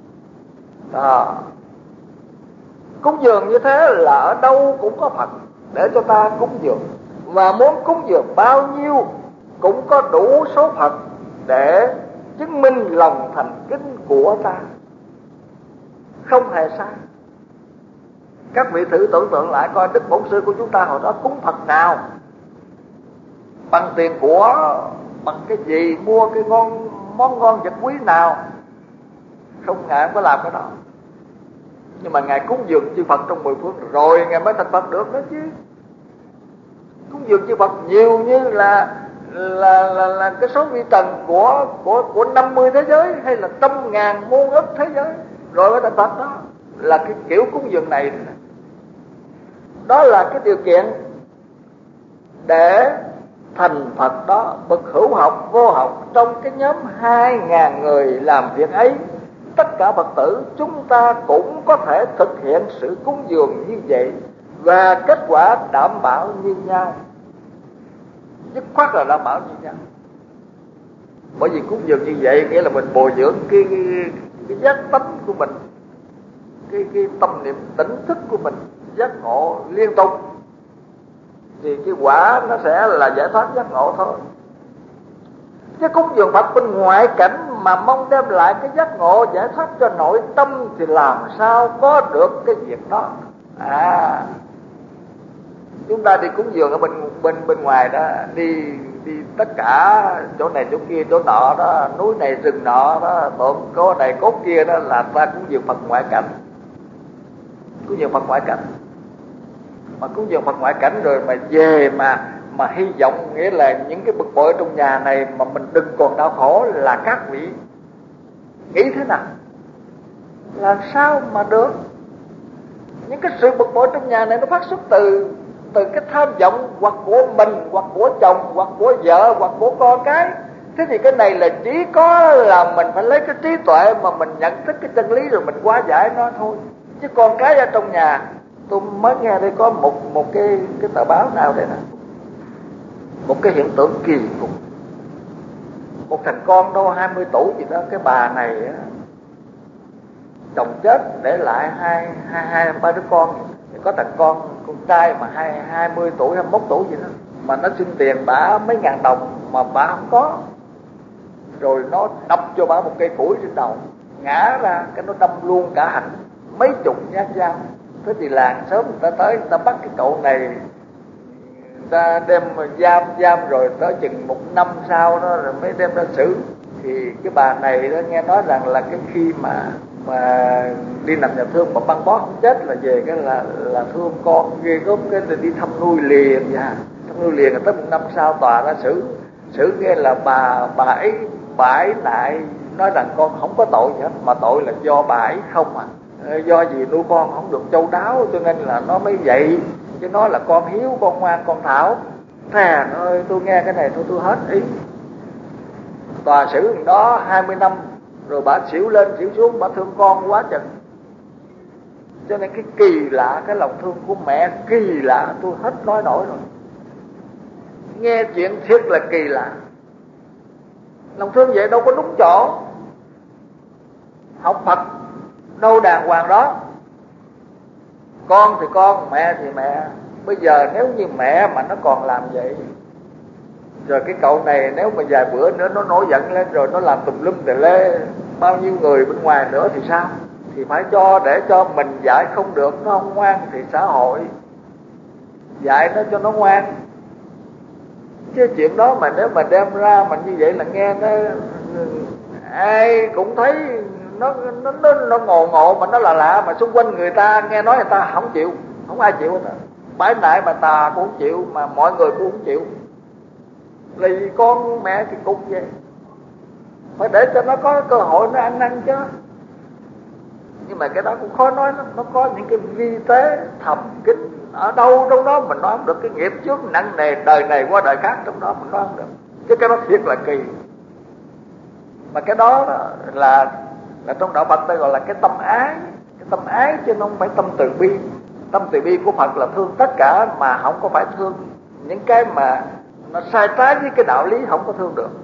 Cúng dường như thế là ở đâu cũng có Phật để cho ta cúng dường, và muốn cúng dường bao nhiêu cũng có đủ số Phật để chứng minh lòng thành kính của ta, không hề sai. Các vị thử tưởng tượng lại coi Đức Bổn Sư của chúng ta hồi đó cúng Phật nào, bằng tiền của, bằng cái gì, mua cái món ngon vật quý nào. Không, Ngài không có làm cái đó. Nhưng mà Ngài cúng dường chư Phật trong mười phương rồi Ngài mới thành Phật được đó chứ. Cúng dường chư Phật nhiều như là cái số vi trần của 50 thế giới hay là 100.000 muôn ức thế giới rồi mới thành Phật đó. Là cái kiểu cúng dường này. Đó là cái điều kiện để thành Phật đó. Bậc hữu học vô học trong cái nhóm 2.000 người làm việc ấy, tất cả Phật tử chúng ta cũng có thể thực hiện sự cúng dường như vậy, và kết quả đảm bảo như nhau, dứt khoát là đảm bảo như nhau. Bởi vì cúng dường như vậy nghĩa là mình bồi dưỡng cái giác tánh của mình, cái tâm niệm tỉnh thức của mình giác ngộ liên tục, thì cái quả nó sẽ là giải thoát giác ngộ thôi. Chứ cúng dường Phật bên ngoại cảnh mà mong đem lại cái giác ngộ giải thoát cho nội tâm thì làm sao có được cái việc đó. Chúng ta đi cúng dường ở bên ngoài đó, đi tất cả chỗ này chỗ kia chỗ nọ đó, núi này rừng nọ đó, tượng có này cốt kia đó, là ta cúng dường Phật ngoại cảnh. Cúng dường Phật ngoại cảnh. Mà cúng dường Phật ngoại cảnh rồi mà về mà hy vọng nghĩa là những cái bực bội trong nhà này mà mình đừng còn đau khổ, là các vị nghĩ thế nào? Làm sao mà được? Những cái sự bực bội trong nhà này nó phát xuất từ cái tham vọng hoặc của mình, hoặc của chồng, hoặc của vợ, hoặc của con cái. Thế thì cái này là chỉ có là mình phải lấy cái trí tuệ mà mình nhận thức cái chân lý rồi mình hóa giải nó thôi. Chứ con cái ở trong nhà, tôi mới nghe đây có một cái tờ báo nào đây nè, một cái hiện tượng kỳ cục. Một thằng con đâu 20 tuổi gì đó, cái bà này chồng chết để lại hai ba đứa con. Có thằng con trai mà 20 tuổi 21 tuổi gì đó, mà nó xin tiền bả mấy ngàn đồng mà bả không có, rồi nó đập cho bả một cây củi trên đầu, ngã ra cái nó đâm luôn cả hạnh mấy chục nhát dao. Thế thì làng sớm người ta tới, người ta bắt cái cậu này, người ta đem giam rồi tới chừng 1 năm sau đó rồi mới đem ra xử. Thì cái bà này đó nghe nói rằng là cái khi mà mà đi nằm nhà thương mà băng bó không chết là về cái là thương con ghê gớm, cái là đi thăm nuôi liền vậy. Thăm nuôi liền là tới 1 năm sau tòa ra xử nghe là bà ấy bãi lại nói rằng con không có tội gì hết, mà tội là do bà ấy không à, do gì nuôi con không được chu đáo cho nên là nó mới vậy, chứ nó là con hiếu, con ngoan, con thảo. Thà ơi, tôi nghe cái này thôi tôi hết ý. Tòa xử đó 20 năm rồi bà xỉu lên xỉu xuống, bà thương con quá chừng. Cho nên cái kỳ lạ, cái lòng thương của mẹ kỳ lạ, tôi hết nói nổi rồi. Nghe chuyện thiệt là kỳ lạ. Lòng thương vậy đâu có đúng chỗ. Học Phật đâu đàng hoàng đó. Con thì con, mẹ thì mẹ. Bây giờ nếu như mẹ mà nó còn làm vậy, rồi cái cậu này nếu mà vài bữa nữa nó nổi giận lên rồi nó làm tùm lum tè lê bao nhiêu người bên ngoài nữa thì sao? Thì phải để cho mình dạy không được, nó không ngoan thì xã hội dạy nó cho nó ngoan. Chứ chuyện đó mà nếu mà đem ra mà như vậy là nghe nó ai cũng thấy nó ngộ mà nó là lạ, mà xung quanh người ta nghe nói người ta không chịu, không ai chịu hết. Bãi nại mà tà cũng không chịu, mà mọi người cũng không chịu. Là vì con mẹ thì cũng vậy, phải để cho nó có cơ hội nó ăn năn chứ. Nhưng mà cái đó cũng khó nói lắm. Nó có những cái vi tế thầm kín ở đâu trong đó mình nói không được. Cái nghiệp trước nặng nề đời này qua đời khác trong đó mình nói không được. Chứ cái đó thiệt là kỳ. Mà cái đó là trong đạo Phật ta gọi là cái tâm ái. Cái tâm ái chứ không phải tâm từ bi. Tâm từ bi của Phật là thương tất cả, mà không có phải thương những cái mà nó sai trái với cái đạo lý, không có thương được.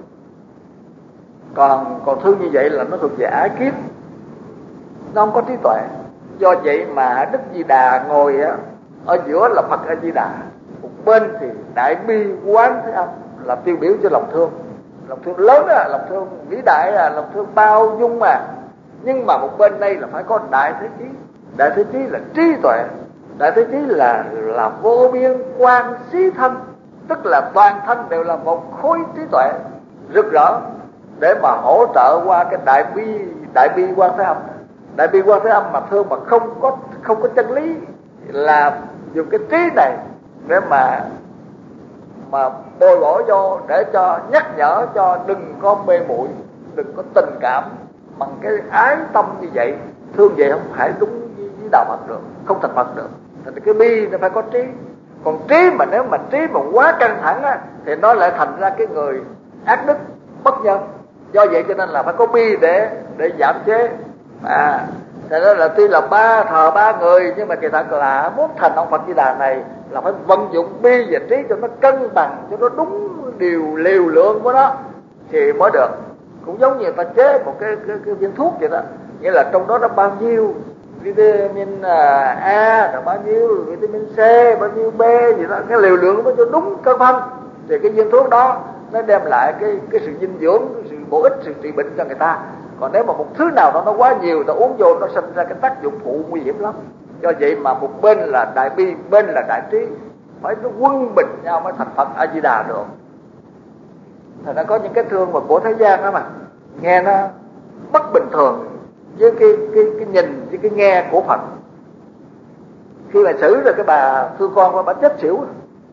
Còn thương như vậy là nó thuộc về ái kiếp, nó không có trí tuệ. Do vậy mà Đức Di Đà ngồi ở giữa là Phật A Di Đà, một bên thì Đại Bi Quán Thế Âm là tiêu biểu cho lòng thương. Lòng thương lớn lòng thương vĩ đại lòng thương bao dung mà. Nhưng mà một bên đây là phải có đại thế chí. Đại thế chí là trí tuệ. Đại thế chí là vô biên quan xí thân, tức là toàn thân đều là một khối trí tuệ rực rỡ để mà hỗ trợ qua cái đại bi Quan Thế Âm. Đại bi Quan Thế Âm mà thương mà không có chân lý, là dùng cái trí này để mà bồi bổ vô, để cho nhắc nhở cho đừng có mê muội, đừng có tình cảm bằng cái ái tâm như vậy. Thương vậy không phải đúng với đạo Phật được, không thành Phật được. Thì cái bi nó phải có trí. Còn trí mà nếu mà trí mà quá căng thẳng thì nó lại thành ra cái người ác đức, bất nhân. Do vậy cho nên là phải có bi để giảm chế. Thế đó là tuy là thờ ba người, nhưng mà kỳ thật là muốn thành ông Phật Di Đà này là phải vận dụng bi và trí cho nó cân bằng, cho nó đúng điều liều lượng của nó thì mới được. Cũng giống như người ta chế một cái viên thuốc vậy đó, nghĩa là trong đó nó bao nhiêu vitamin A, rồi bao nhiêu vitamin C, bao nhiêu B gì đó, cái liều lượng nó cho đúng cân phân thì cái viên thuốc đó nó đem lại cái sự dinh dưỡng, cái sự bổ ích, sự trị bệnh cho người ta. Còn nếu mà một thứ nào đó nó quá nhiều, ta uống vô nó sinh ra cái tác dụng phụ nguy hiểm lắm. Do vậy mà một bên là đại bi, bên là đại trí, phải nó quân bình nhau mới thành Phật A Di Đà được. Thành ra có những cái thương mà của thế gian đó mà nghe nó bất bình thường với cái nhìn với cái nghe của Phật. Khi mà xử rồi cái bà thương con bà chết xỉu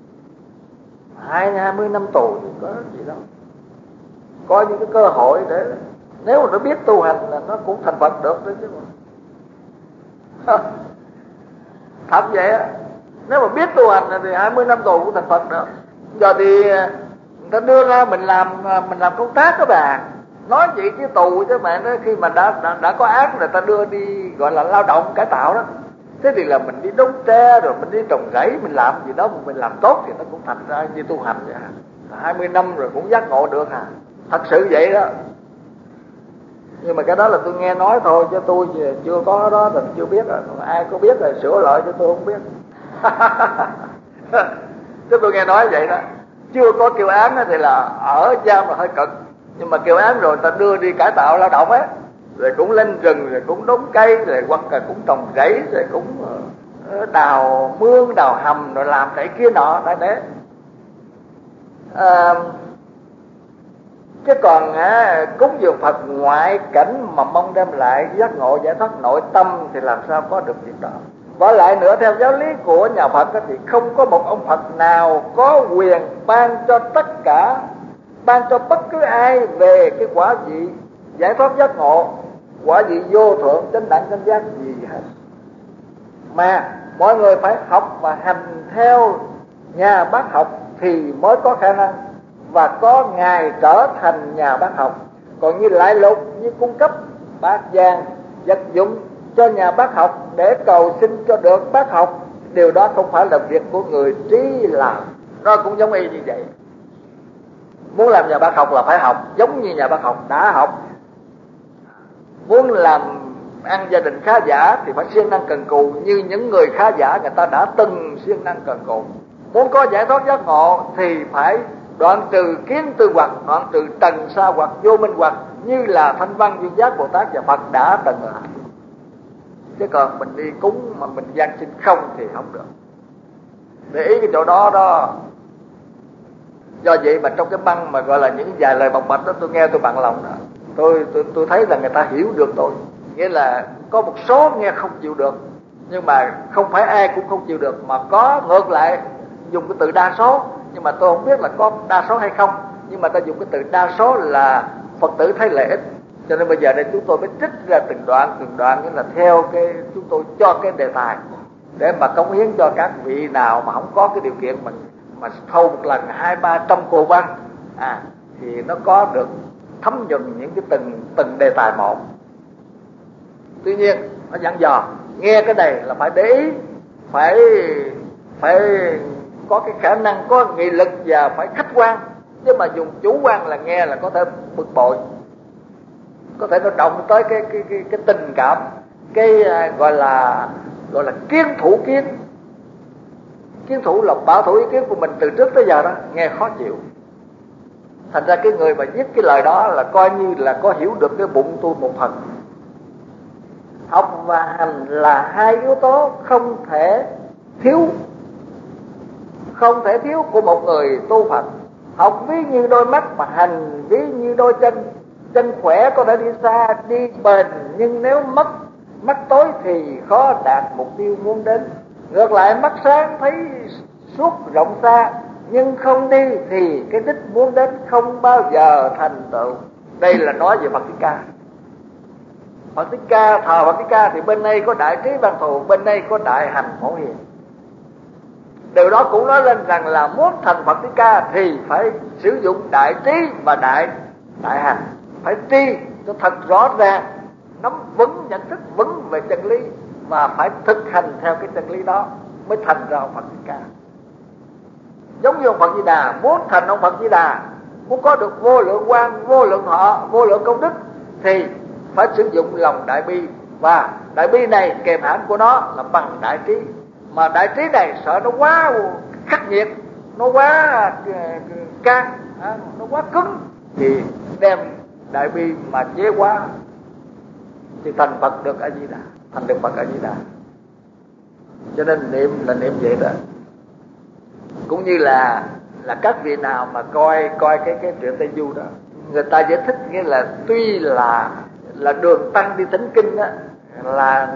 20 năm tù thì có gì đâu. Có những cái cơ hội để nếu mà nó biết tu hành là nó cũng thành Phật được đấy chứ mà. Thật vậy á. Nếu mà biết tu hành thì 20 năm tù cũng thành Phật được. Giờ thì người ta đưa ra mình làm công tác đó bà. Nói vậy chứ tù chứ mẹ nói khi mà đã có án người ta đưa đi gọi là lao động cải tạo đó. Thế thì là mình đi đốn tre rồi mình đi trồng rẫy, mình làm gì đó mà mình làm tốt thì nó cũng thành ra như tu hành vậy hả? 20 năm rồi cũng giác ngộ được hả? Thật sự vậy đó. Nhưng mà cái đó là tôi nghe nói thôi, chứ tôi chưa có đó thì chưa biết rồi. Ai có biết rồi sửa lại chứ tôi không biết. Chứ tôi nghe nói vậy đó. Chưa có kêu án thì là ở giam là hơi cực. Nhưng mà kêu án rồi ta đưa đi cải tạo lao động ấy, rồi cũng lên rừng, rồi cũng đốn cây, rồi hoặc là cũng trồng rẫy, rồi cũng đào mương, đào hầm, rồi làm cái kia nọ. Đấy. Chứ còn cúng dường Phật ngoại cảnh mà mong đem lại giác ngộ giải thoát nội tâm thì làm sao có được việc đó. Và lại nữa, theo giáo lý của nhà Phật thì không có một ông Phật nào có quyền ban cho tất cả, ban cho bất cứ ai về cái quả vị giải thoát giác ngộ, quả vị vô thượng chánh đẳng chánh giác gì hết. Mà mọi người phải học và hành theo nhà bác học thì mới có khả năng và có ngày trở thành nhà bác học. Còn như lại lục, như cung cấp bát vàng vật dụng cho nhà bác học để cầu xin cho được bác học, điều đó không phải là việc của người trí làm. Nó cũng giống y như vậy. Muốn làm nhà bác học là phải học giống như nhà bác học đã học. Muốn làm ăn gia đình khá giả thì phải siêng năng cần cù như những người khá giả người ta đã từng siêng năng cần cù. Muốn có giải thoát giác ngộ thì phải đoạn trừ kiến tư hoặc, đoạn trừ trần sa hoặc, vô minh hoặc, như là Thanh Văn Duyên Giác Bồ Tát và Phật đã từng làm. Chứ còn mình đi cúng mà mình gian sinh không thì không được. Để ý cái chỗ đó đó. Do vậy mà trong cái băng mà gọi là những vài lời bộc bạch đó, tôi nghe tôi bằng lòng đó. Tôi thấy là người ta hiểu được tôi. Nghĩa là có một số nghe không chịu được, nhưng mà không phải ai cũng không chịu được, mà có ngược lại dùng cái từ đa số. Nhưng mà tôi không biết là có đa số hay không, nhưng mà ta dùng cái từ đa số là Phật tử thấy lợi ích. Cho nên bây giờ đây chúng tôi mới trích ra từng đoạn, nghĩa là theo cái chúng tôi cho cái đề tài để mà cống hiến cho các vị nào mà không có cái điều kiện mà thâu một lần 200-300 cô văn thì nó có được thấm nhuần những cái từng đề tài một. Tuy nhiên nó dặn dò nghe cái này là phải để ý, phải có cái khả năng, có nghị lực và phải khách quan. Chứ mà dùng chủ quan là nghe là có thể bực bội, có thể nó động tới cái tình cảm, cái gọi là kiến thủ là bảo thủ ý kiến của mình từ trước tới giờ đó, nghe khó chịu. Thành ra cái người mà viết cái lời đó là coi như là có hiểu được cái bụng tôi một phần. Học và hành là hai yếu tố không thể thiếu của một người tu Phật. Học ví như đôi mắt mà hành ví như đôi chân. Chân khỏe có thể đi xa, đi bền, nhưng nếu mắt tối thì khó đạt mục tiêu muốn đến. Ngược lại mắt sáng thấy suốt rộng xa, nhưng không đi thì cái đích muốn đến không bao giờ thành tựu. Đây là nói về Phật Thích Ca. Phật Thích Ca, thờ Phật Thích Ca thì bên đây có đại trí ban thù, bên đây có đại hành phổ hiền. Điều đó cũng nói lên rằng là muốn thành Phật Thích Ca thì phải sử dụng đại trí và đại hành, phải tri cho thật rõ ràng, nắm vững, nhận thức vững về chân lý và phải thực hành theo cái chân lý đó mới thành ra ông Phật Thích Ca. Giống như ông Phật Di Đà, muốn thành ông Phật Di Đà, muốn có được vô lượng quang, vô lượng thọ, vô lượng công đức thì phải sử dụng lòng đại bi, và đại bi này kèm hãm của nó là bằng đại trí. Mà đại trí này sợ nó quá khắc nghiệt, nó quá căng, nó quá cứng thì đem đại bi mà chế quá thì thành Phật được A Di Đà, thành được Phật A Di Đà. Cho nên niệm là niệm vậy đó. Cũng như là các vị nào mà coi cái chuyện Tây Du đó, người ta giải thích nghĩa là tuy là Đường Tăng đi thỉnh kinh đó là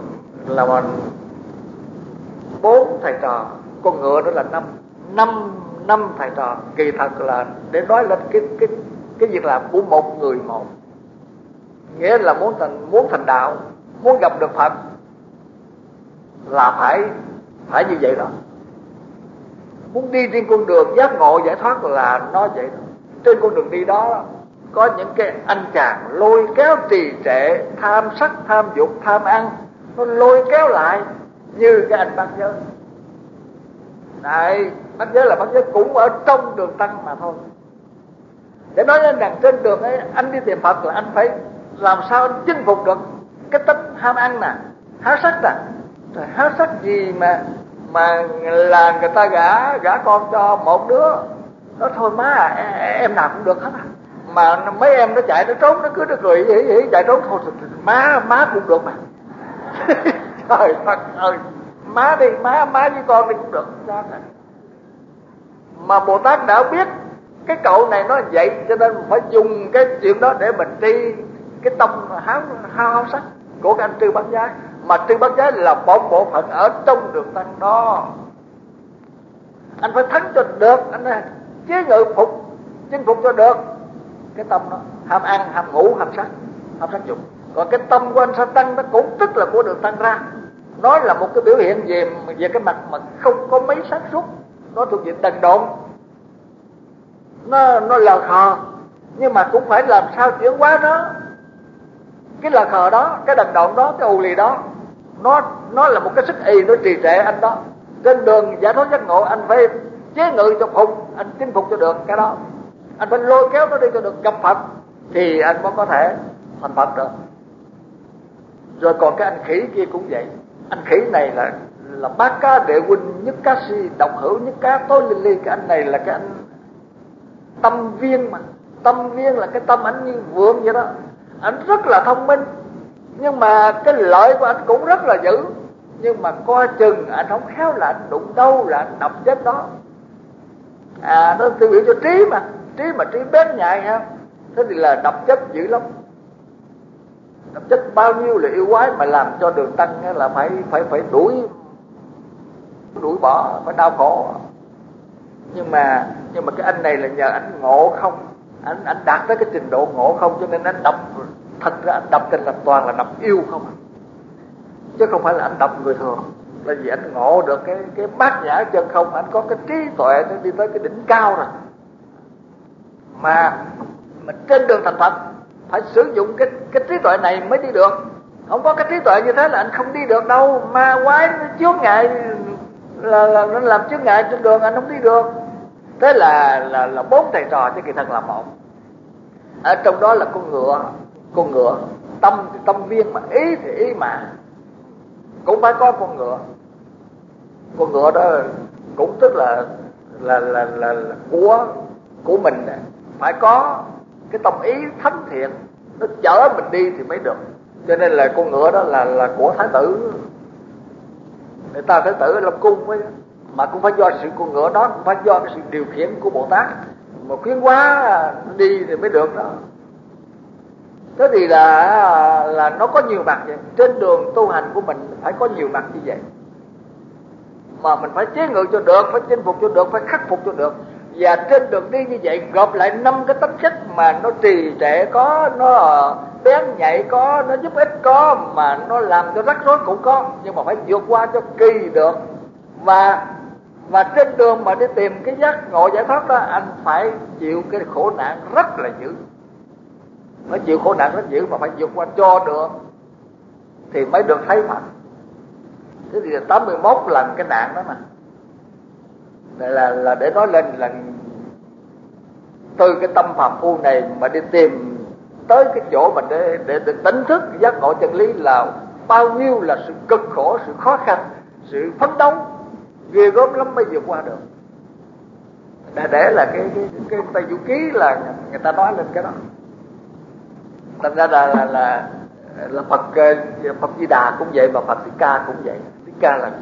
4 thầy trò, con ngựa đó là năm thầy trò, kỳ thật là để nói lên cái việc làm của một người một. Nghĩa là muốn thành đạo, muốn gặp được Phật là phải như vậy đó. Muốn đi trên con đường giác ngộ giải thoát là nó vậy đó. Trên con đường đi đó có những cái anh chàng lôi kéo trì trệ, tham sắc, tham dục, tham ăn, nó lôi kéo lại như cái anh bát giới. Này, bát giới là bát giới cũng ở trong đường tăng mà thôi. Để nói lên rằng trên đường ấy anh đi tìm Phật là anh phải làm sao anh chinh phục được cái tính ham ăn nè, háo sắc nè. Rồi háo sắc gì mà là người ta gả con cho một đứa, nó thôi má em nào cũng được hết à. Mà mấy em nó chạy nó trốn, nó cứ nó cười hỉ chạy trốn thôi, má cũng được mà. Trời Phật ơi, má đi, má với con đi cũng được. Mà Bồ Tát đã biết Cái cậu này nó vậy, cho nên phải dùng cái chuyện đó để mình tri cái tâm háo sắc của cái anh Trư Bát Giới. Mà Trư Bát Giới là một bộ phận ở trong đường tăng đó. Anh phải thắng cho được, anh chế ngự phục, chinh phục cho được cái tâm đó, ham ăn, ham ngủ, ham sắc dục. Còn cái tâm của anh Sa Tăng nó cũng tức là của đường tăng ra. Nó là một cái biểu hiện về cái mặt mà không có mấy sáng suốt, nó thuộc về đần độn, nó lờ khờ, nhưng mà cũng phải làm sao chuyển hóa nó. Cái lờ khờ đó, cái đần độn đó, cái ù lì đó, nó là một cái sức ì, nó trì trệ anh đó. Trên đường giải thoát giác ngộ anh phải chế ngự cho phục, anh chinh phục cho được cái đó. Anh phải lôi kéo nó đi cho được gặp Phật thì anh mới có thể thành Phật được. Rồi còn cái anh khỉ kia cũng vậy. Anh khỉ này là bát cá đệ huynh, nhất cá si, độc hữu nhất cá tối linh ly. Cái anh này là cái anh tâm viên, mà tâm viên là cái tâm anh như vượng vậy đó. Anh rất là thông minh, nhưng mà cái lợi của anh cũng rất là dữ. Nhưng mà coi chừng anh không khéo là anh đụng đâu là anh đập chết đó. Nó tiêu biểu cho trí mà trí bén nhạy ha. Thế thì là đập chết dữ lắm. Đập chết bao nhiêu là yêu quái mà làm cho đường tăng là phải đuổi bỏ, phải đau khổ. Nhưng mà cái anh này là nhờ anh ngộ không, anh đạt tới cái trình độ ngộ không, cho nên anh đập, thật ra anh đập trên là toàn là đập yêu không, chứ không phải là anh đập người thường. Là vì anh ngộ được cái bát nhã chân không, anh có cái trí tuệ nó đi tới cái đỉnh cao rồi. Mà trên đường thành Phật phải sử dụng cái trí tuệ này mới đi được. Không có cái trí tuệ như thế là anh không đi được đâu. Ma quái nó chướng ngại, là nó làm chướng ngại trên đường, anh không đi được. Thế là bốn thầy trò chứ kỳ thật là một. Ở trong đó là con ngựa, tâm thì tâm viên, mà ý thì ý mà. Cũng phải có con ngựa đó cũng tức là của mình, phải có cái tâm ý thánh thiện, nó chở mình đi thì mới được. Cho nên là con ngựa đó là của Thái tử. Người ta Thái tử làm cung ấy, mà cũng phải do sự con ngựa đó, cũng phải do cái sự điều khiển của Bồ Tát mà khuyến hóa đi thì mới được đó. Thế thì là nó có nhiều mặt vậy. Trên đường tu hành của mình phải có nhiều mặt như vậy. Mà mình phải chế ngự cho được, phải chinh phục cho được, phải khắc phục cho được. Và trên đường đi như vậy gộp lại 5 cái tính chất mà nó trì trệ có, nó bén nhạy có, nó giúp ích có, mà nó làm cho rắc rối cũng có. Nhưng mà phải vượt qua cho kỳ được. Và trên đường mà đi tìm cái giác ngộ giải thoát đó, anh phải chịu cái khổ nạn rất là dữ. Phải chịu khổ nạn rất dữ mà phải vượt qua cho được thì mới được thấy Phật. Thế thì 81 lần cái nạn đó mà. Đây là để nói lên là từ cái tâm phàm phu này mà đi tìm tới cái chỗ mà để tỉnh thức giác ngộ chân lý là bao nhiêu là sự cực khổ, sự khó khăn, sự phấn đấu ghê gớm lắm mới vượt qua được. Để là cái Tây Du Ký là người ta nói lên cái đó. Thành ra là Phật Di Đà cũng vậy, và Phật Thích Ca cũng vậy. Thích Ca là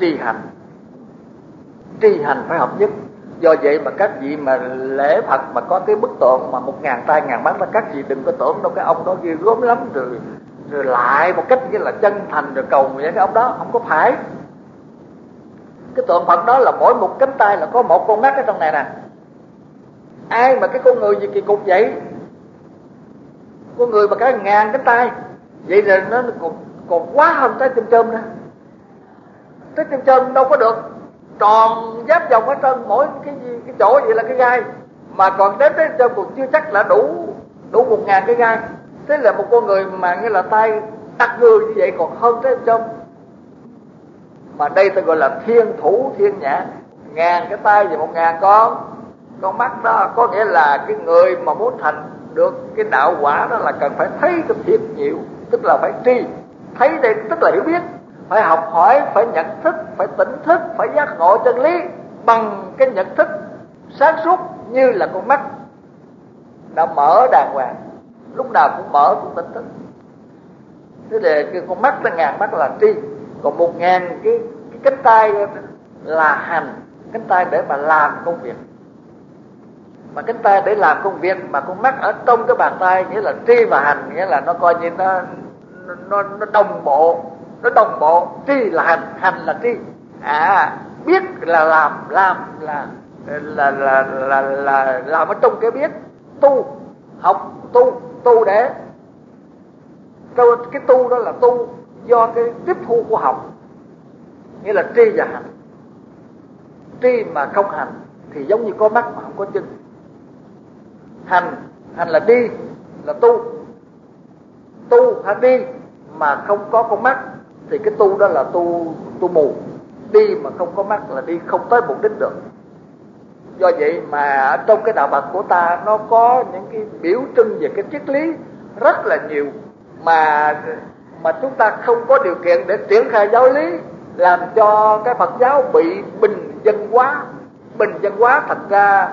tri hành phải hợp nhất. Do vậy mà các vị mà lễ Phật mà có cái bức tượng mà 1000 tay 1000 mắt, là các vị đừng có tưởng đâu cái ông đó ghê gớm lắm, rồi lại một cách như là chân thành rồi cầu nguyện cái ông đó, không có phải. Cái tượng Phật đó là mỗi một cánh tay là có một con mắt ở trong này nè. Ai mà cái con người gì kỳ cục vậy? Con người mà cả 1000 cánh tay vậy rồi nó còn quá hơn trái tim trơm nữa. Trái tim trơm đâu có được tròn giáp vòng ở trên mỗi cái chỗ vậy là cái gai, mà còn đến trái tim trơm còn chưa chắc là đủ 1000 cái gai. Thế là một con người mà như là tay đặt người như vậy còn hơn trái tim trơm. Mà đây ta gọi là thiên thủ thiên nhãn, 1000 cái tay và 1000 con mắt đó, có nghĩa là cái người mà muốn thành được cái đạo quả đó là cần phải thấy cái thiệt nhiều, tức là phải tri. Thấy đây tức là hiểu biết, phải học hỏi, phải nhận thức, phải tỉnh thức, phải giác ngộ chân lý bằng cái nhận thức sáng suốt như là con mắt đã mở đàng hoàng, lúc nào cũng mở cũng tỉnh thức. Thế thì cái con mắt là 1000 mắt là tri, còn 1000 cái cánh tay là hành, cánh tay để mà làm công việc. mà cánh tay để làm công việc, mà con mắt ở trong cái bàn tay, nghĩa là tri và hành, nghĩa là nó coi như nó đồng bộ, nó đồng bộ. Tri là hành, hành là tri. Biết là làm là làm ở trong cái biết. Tu, học tu để cái tu đó là tu do cái tiếp thu của học, nghĩa là tri và hành. Tri mà không hành thì giống như có mắt mà không có chân. Hành là đi, là tu hay đi mà không có con mắt thì cái tu đó là tu mù. Đi mà không có mắt là đi không tới mục đích được. Do vậy mà trong cái đạo Phật của ta nó có những cái biểu trưng về cái triết lý rất là nhiều mà chúng ta không có điều kiện để triển khai giáo lý, làm cho cái Phật giáo bị bình dân hóa. Bình dân hóa thật ra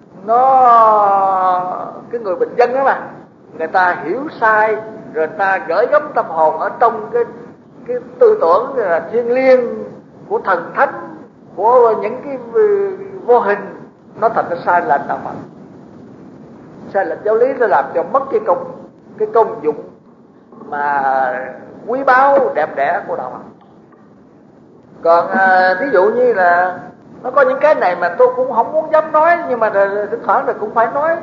cái người bình dân đó mà người ta hiểu sai, rồi người ta gửi gắm tâm hồn ở trong cái tư tưởng thiêng liêng của thần thánh, của những cái vô hình, nó thành ra sai lệch đạo Phật. Sai lệch giáo lý nó làm cho mất cái công dụng mà quý báu đẹp đẽ của đạo Phật. Còn thí dụ như là nó có những cái này mà tôi cũng không muốn dám nói, nhưng mà thỉnh thoảng là cũng phải nói.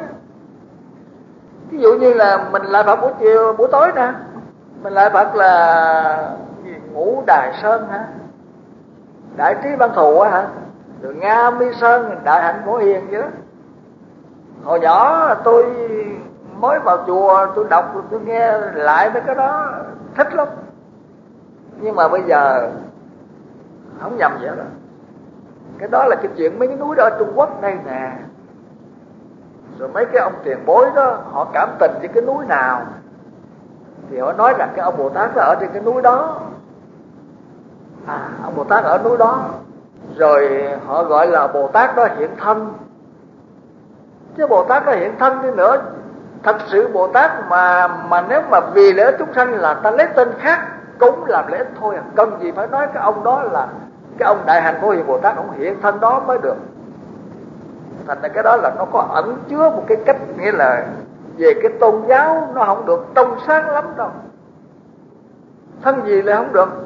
Ví dụ như là mình lại Phật buổi tối nè, mình lại Phật là Ngũ Đài Sơn hả, Đại Trí Văn Thù hả, rồi Nga Mi Sơn, Đại Hạnh Phổ Hiền vậy đó. Hồi nhỏ tôi mới vào chùa tôi đọc, tôi nghe lại mấy cái đó thích lắm. Nhưng mà bây giờ không nhầm vậy đó. Cái đó là cái chuyện mấy cái núi đó ở Trung Quốc đây nè. Rồi mấy cái ông tiền bối đó họ cảm tình với cái núi nào thì họ nói rằng cái ông Bồ Tát đó ở trên cái núi đó. Ông Bồ Tát ở núi đó. Rồi họ gọi là Bồ Tát đó hiện thân. Chứ Bồ Tát đó hiện thân đi nữa, thật sự Bồ Tát mà nếu mà vì lễ chúng sanh là ta lấy tên khác cũng làm lễ thôi. Cần gì phải nói cái ông đó là cái ông Đại Hạnh Phổ Hiền Bồ Tát, ông hiện thân đó mới được. Thành ra cái đó là nó có ẩn chứa một cái cách, nghĩa là về cái tôn giáo nó không được trong sáng lắm đâu. Thân gì là không được.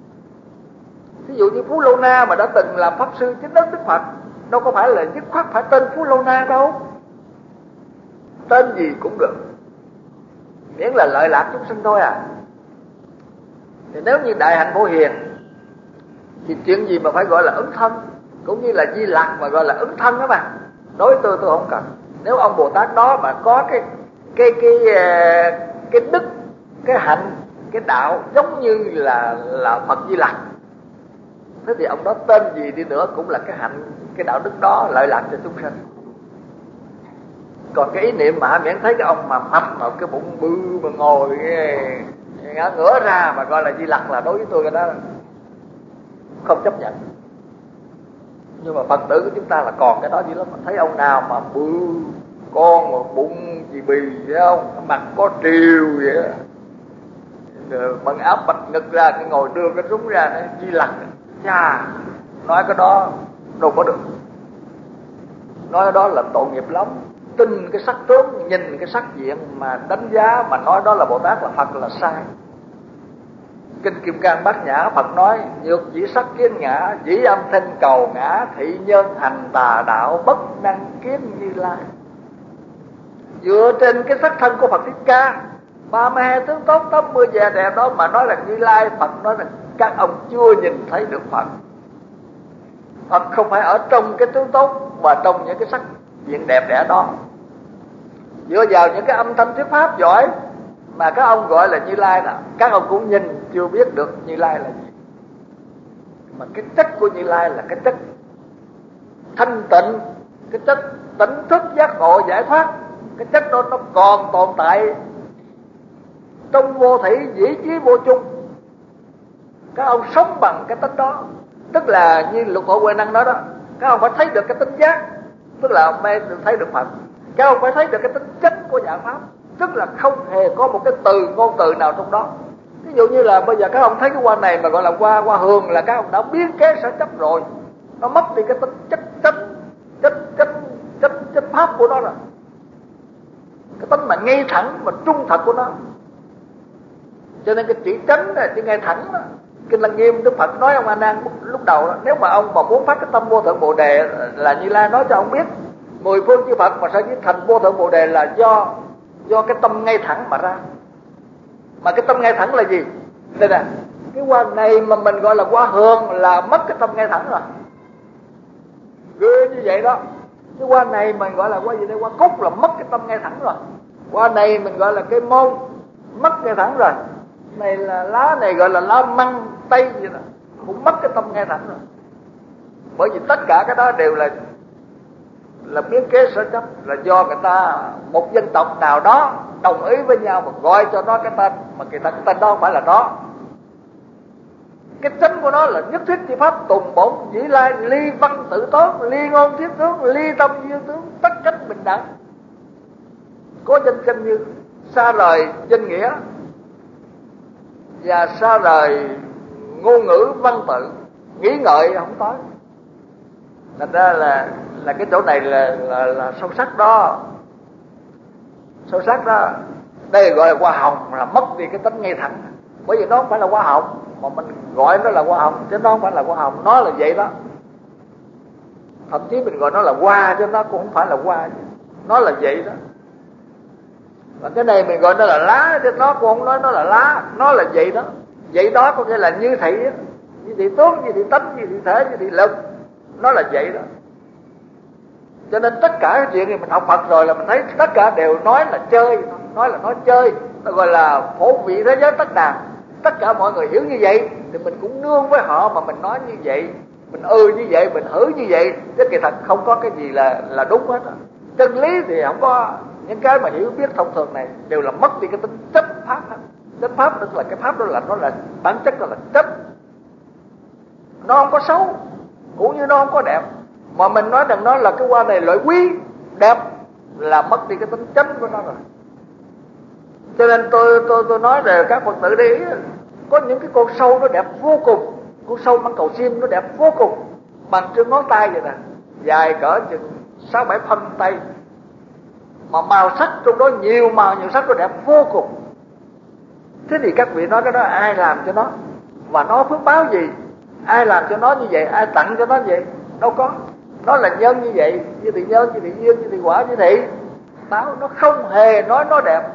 Ví dụ như Phú Lô Na mà đã từng làm pháp sư chính đức Đức Phật, đâu có phải là nhất khoát phải tên Phú Lô Na đâu. Tên gì cũng được, miễn là lợi lạc chúng sinh thôi à. Thì nếu như Đại Hạnh Phổ Hiền thì chuyện gì mà phải gọi là ứng thân, cũng như là Di Lặc mà gọi là ứng thân đó mà. Đối tôi không cần. Nếu ông Bồ Tát đó mà có cái đức, cái hạnh, cái đạo giống như là Phật Di Lặc, thế thì ông đó tên gì đi nữa cũng là cái hạnh, cái đạo đức đó lợi lạc cho chúng sinh. Còn cái ý niệm mà miễn thấy cái ông mà mập mà cái bụng bự mà ngồi ngã ngửa ra mà gọi là Di Lặc là đối với tôi cái đó không chấp nhận. Nhưng mà Phật tử của chúng ta là còn cái đó dữ lắm. Thấy ông nào mà bự con mà bụng gì bì vậy không, mặt có triều vậy đó, rồi bằng áo bạch ngực ra, cái ngồi đưa cái súng ra nói Di Lặc. Chà, nói cái đó đâu có được. Nói cái đó là tội nghiệp lắm. Tin cái sắc tướng, nhìn cái sắc diện mà đánh giá mà nói đó là Bồ Tát là Phật là sai. Kinh Kim Cang Bát Nhã Phật nói: nhược chỉ sắc kiến ngã, chỉ âm thanh cầu ngã, thị nhân hành tà đạo, bất năng kiến Như Lai. Dựa trên cái sắc thân của Phật Thích Ca, 32 tướng tốt 80 vẻ đẹp đó mà nói là Như Lai, Phật nói là các ông chưa nhìn thấy được Phật. Phật không phải ở trong cái tướng tốt và trong những cái sắc diện đẹp đẽ đó. Dựa vào những cái âm thanh thuyết pháp giỏi mà các ông gọi là Như Lai, là các ông cũng nhìn chưa biết được Như Lai là gì. Mà cái chất của Như Lai là cái chất thanh tịnh, cái chất tỉnh thức giác ngộ giải thoát. Cái chất đó nó còn tồn tại trong vô thủy dĩ chí vô chung. Các ông sống bằng cái tính đó. Tức là như Lục Hộ Huệ Năng nói đó, các ông phải thấy được cái tính giác, tức là ông mới được thấy được Phật. Các ông phải thấy được cái tính chất của giải pháp, tức là không hề có một cái từ ngôn từ nào trong đó. Ví dụ như là bây giờ các ông thấy cái hoa này mà gọi là hoa hường là các ông đã biến kế sở chấp rồi. Nó mất đi cái tính chất pháp của nó rồi, cái tánh mà ngay thẳng mà trung thật của nó. Cho nên cái chữ chánh này, chữ ngay thẳng đó, Kinh Lăng Nghiêm Đức Phật nói ông A Nan lúc đầu đó, nếu mà ông mà muốn phát cái tâm vô thượng Bồ Đề là Như Lai nói cho ông biết 10 phương chư Phật mà sao chỉ thành vô thượng Bồ Đề là do cái tâm ngay thẳng mà ra. Mà cái tâm ngay thẳng là gì? Đây nè, cái hoa này mà mình gọi là hoa hương là mất cái tâm ngay thẳng rồi. Ghê như vậy đó. Cái hoa này mình gọi là hoa gì đây? Hoa cúc là mất cái tâm ngay thẳng rồi. Hoa này mình gọi là cây môn, mất ngay thẳng rồi. Này là lá này gọi là lá măng tây gì đó, cũng mất cái tâm ngay thẳng rồi. Bởi vì tất cả cái đó đều là biến kế sở chấp, là do người ta một dân tộc nào đó đồng ý với nhau mà gọi cho nó cái tên, mà cái tên đó không phải là nó. Cái chánh của nó là nhất thiết chi pháp tùng bổn dĩ lai, ly văn tự tốn, ly ngôn thiết tướng, ly tâm duyên tướng, tất cách bình đẳng, có danh chân như, xa rời danh nghĩa và xa rời ngôn ngữ văn tự, nghĩ ngợi không tới. Thành ra là cái chỗ này là sâu sắc đó, sâu sắc đó. Đây gọi là hoa hồng, là mất đi cái tính ngay thẳng, bởi vì nó không phải là hoa hồng mà mình gọi nó là hoa hồng, chứ nó không phải là hoa hồng, nó là vậy đó. Thậm chí mình gọi nó là hoa chứ nó cũng không phải là hoa, nó là vậy đó. Và cái này mình gọi nó là lá chứ nó cũng không nói nó là lá, nó là vậy đó. Vậy đó có nghĩa là như thị, như thị tướng, như thị tánh, như thị thể, như thị lực, nó là vậy đó. Cho nên tất cả cái chuyện này mình học Phật rồi là mình thấy tất cả đều nói là chơi, nói là nói chơi, nó gọi là phổ vị thế giới tất đàn. Tất cả mọi người hiểu như vậy thì mình cũng nương với họ mà mình nói như vậy, mình như vậy, mình hử như vậy, chứ kỳ thật không có cái gì là đúng hết. Chân lý thì không có, những cái mà hiểu biết thông thường này đều là mất đi cái tính chất pháp hết. Chất pháp tức là cái pháp đó là nó là bản chất, đó là chất, nó không có xấu cũng như nó không có đẹp. Mà mình nói rằng nó là cái hoa này loại quý đẹp là mất đi cái tính chánh của nó rồi. Cho nên tôi nói về các Phật tử đi, có những cái con sâu nó đẹp vô cùng, con sâu mãng cầu sim nó đẹp vô cùng, bằng trên ngón tay vậy nè, dài cỡ chừng 6-7 phân tay, mà màu sắc trong đó nhiều màu nhiều sắc, nó đẹp vô cùng. Thế thì các vị nói cái đó ai làm cho nó, và nó phước báo gì, ai làm cho nó như vậy, ai tặng cho nó như vậy? Đâu có. Nó là nhân như vậy, như thị nhân, như thị duyên, như thị quả, như thị báo. Nó không hề nói nó đẹp.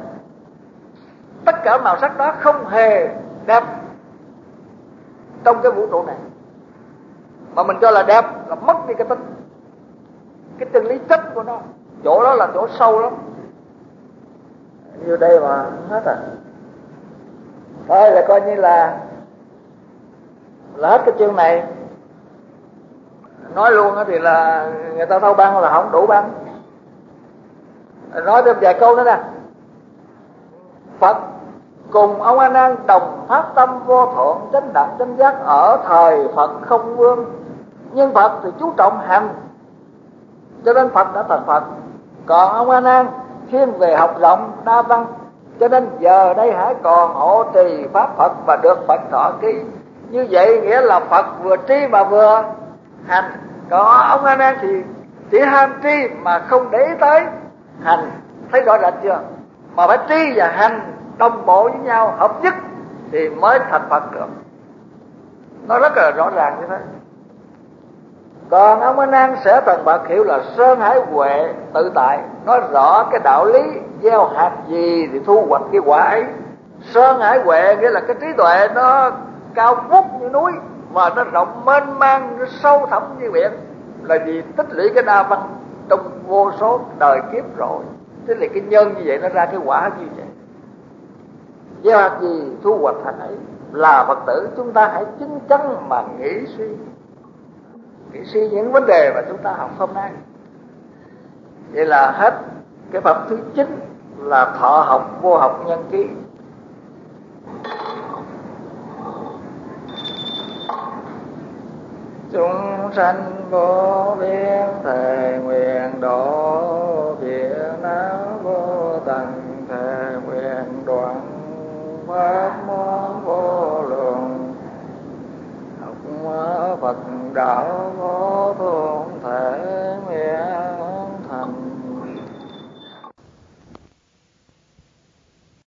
Tất cả màu sắc đó không hề đẹp trong cái vũ trụ này, mà mình cho là đẹp là mất đi cái tính, cái chân lý chất của nó. Chỗ đó là chỗ sâu lắm. Như đây mà hết à. Thôi là coi như là hết cái chương này. Nói luôn thì là người ta thâu băng là không đủ băng. Nói thêm vài câu nữa nè. Phật cùng ông A Nan đồng phát tâm vô thượng chánh đẳng chánh giác ở thời Phật không vương, nhưng Phật thì chú trọng hành, cho nên Phật đã thành Phật. Còn ông A Nan thiên về học rộng đa văn, cho nên giờ đây hãy còn hộ trì pháp Phật và được Phật thọ ký. Như vậy nghĩa là Phật vừa tri mà vừa hành. Còn ông A Nan thì chỉ ham tri mà không để ý tới hành. Thấy rõ rệt chưa? Mà phải tri và hành đồng bộ với nhau, hợp nhất thì mới thành Phật được. Nó rất là rõ ràng như thế. Còn ông A Nan sẽ thành Phật hiểu là sơn hải huệ tự tại, nói rõ cái đạo lý gieo hạt gì thì thu hoạch cái quả ấy. Sơn hải huệ nghĩa là cái trí tuệ nó cao vút như núi và nó rộng mênh mang, nó sâu thẳm như biển. Là vì tích lũy cái đa văn trong vô số đời kiếp rồi. Thế là cái nhân như vậy nó ra cái quả như vậy. Gieo hạt gì thu hoạch hạt ấy. Là Phật tử chúng ta hãy chính chắn mà nghĩ suy những vấn đề mà chúng ta học hôm nay. Vậy là hết cái phẩm thứ 9 là thọ học vô học nhân ký. Chúng sanh vô biên thề nguyện độ, phiền não vô tận thề nguyện đoạn, pháp môn vô lượng học Phật đạo vô thượng thể.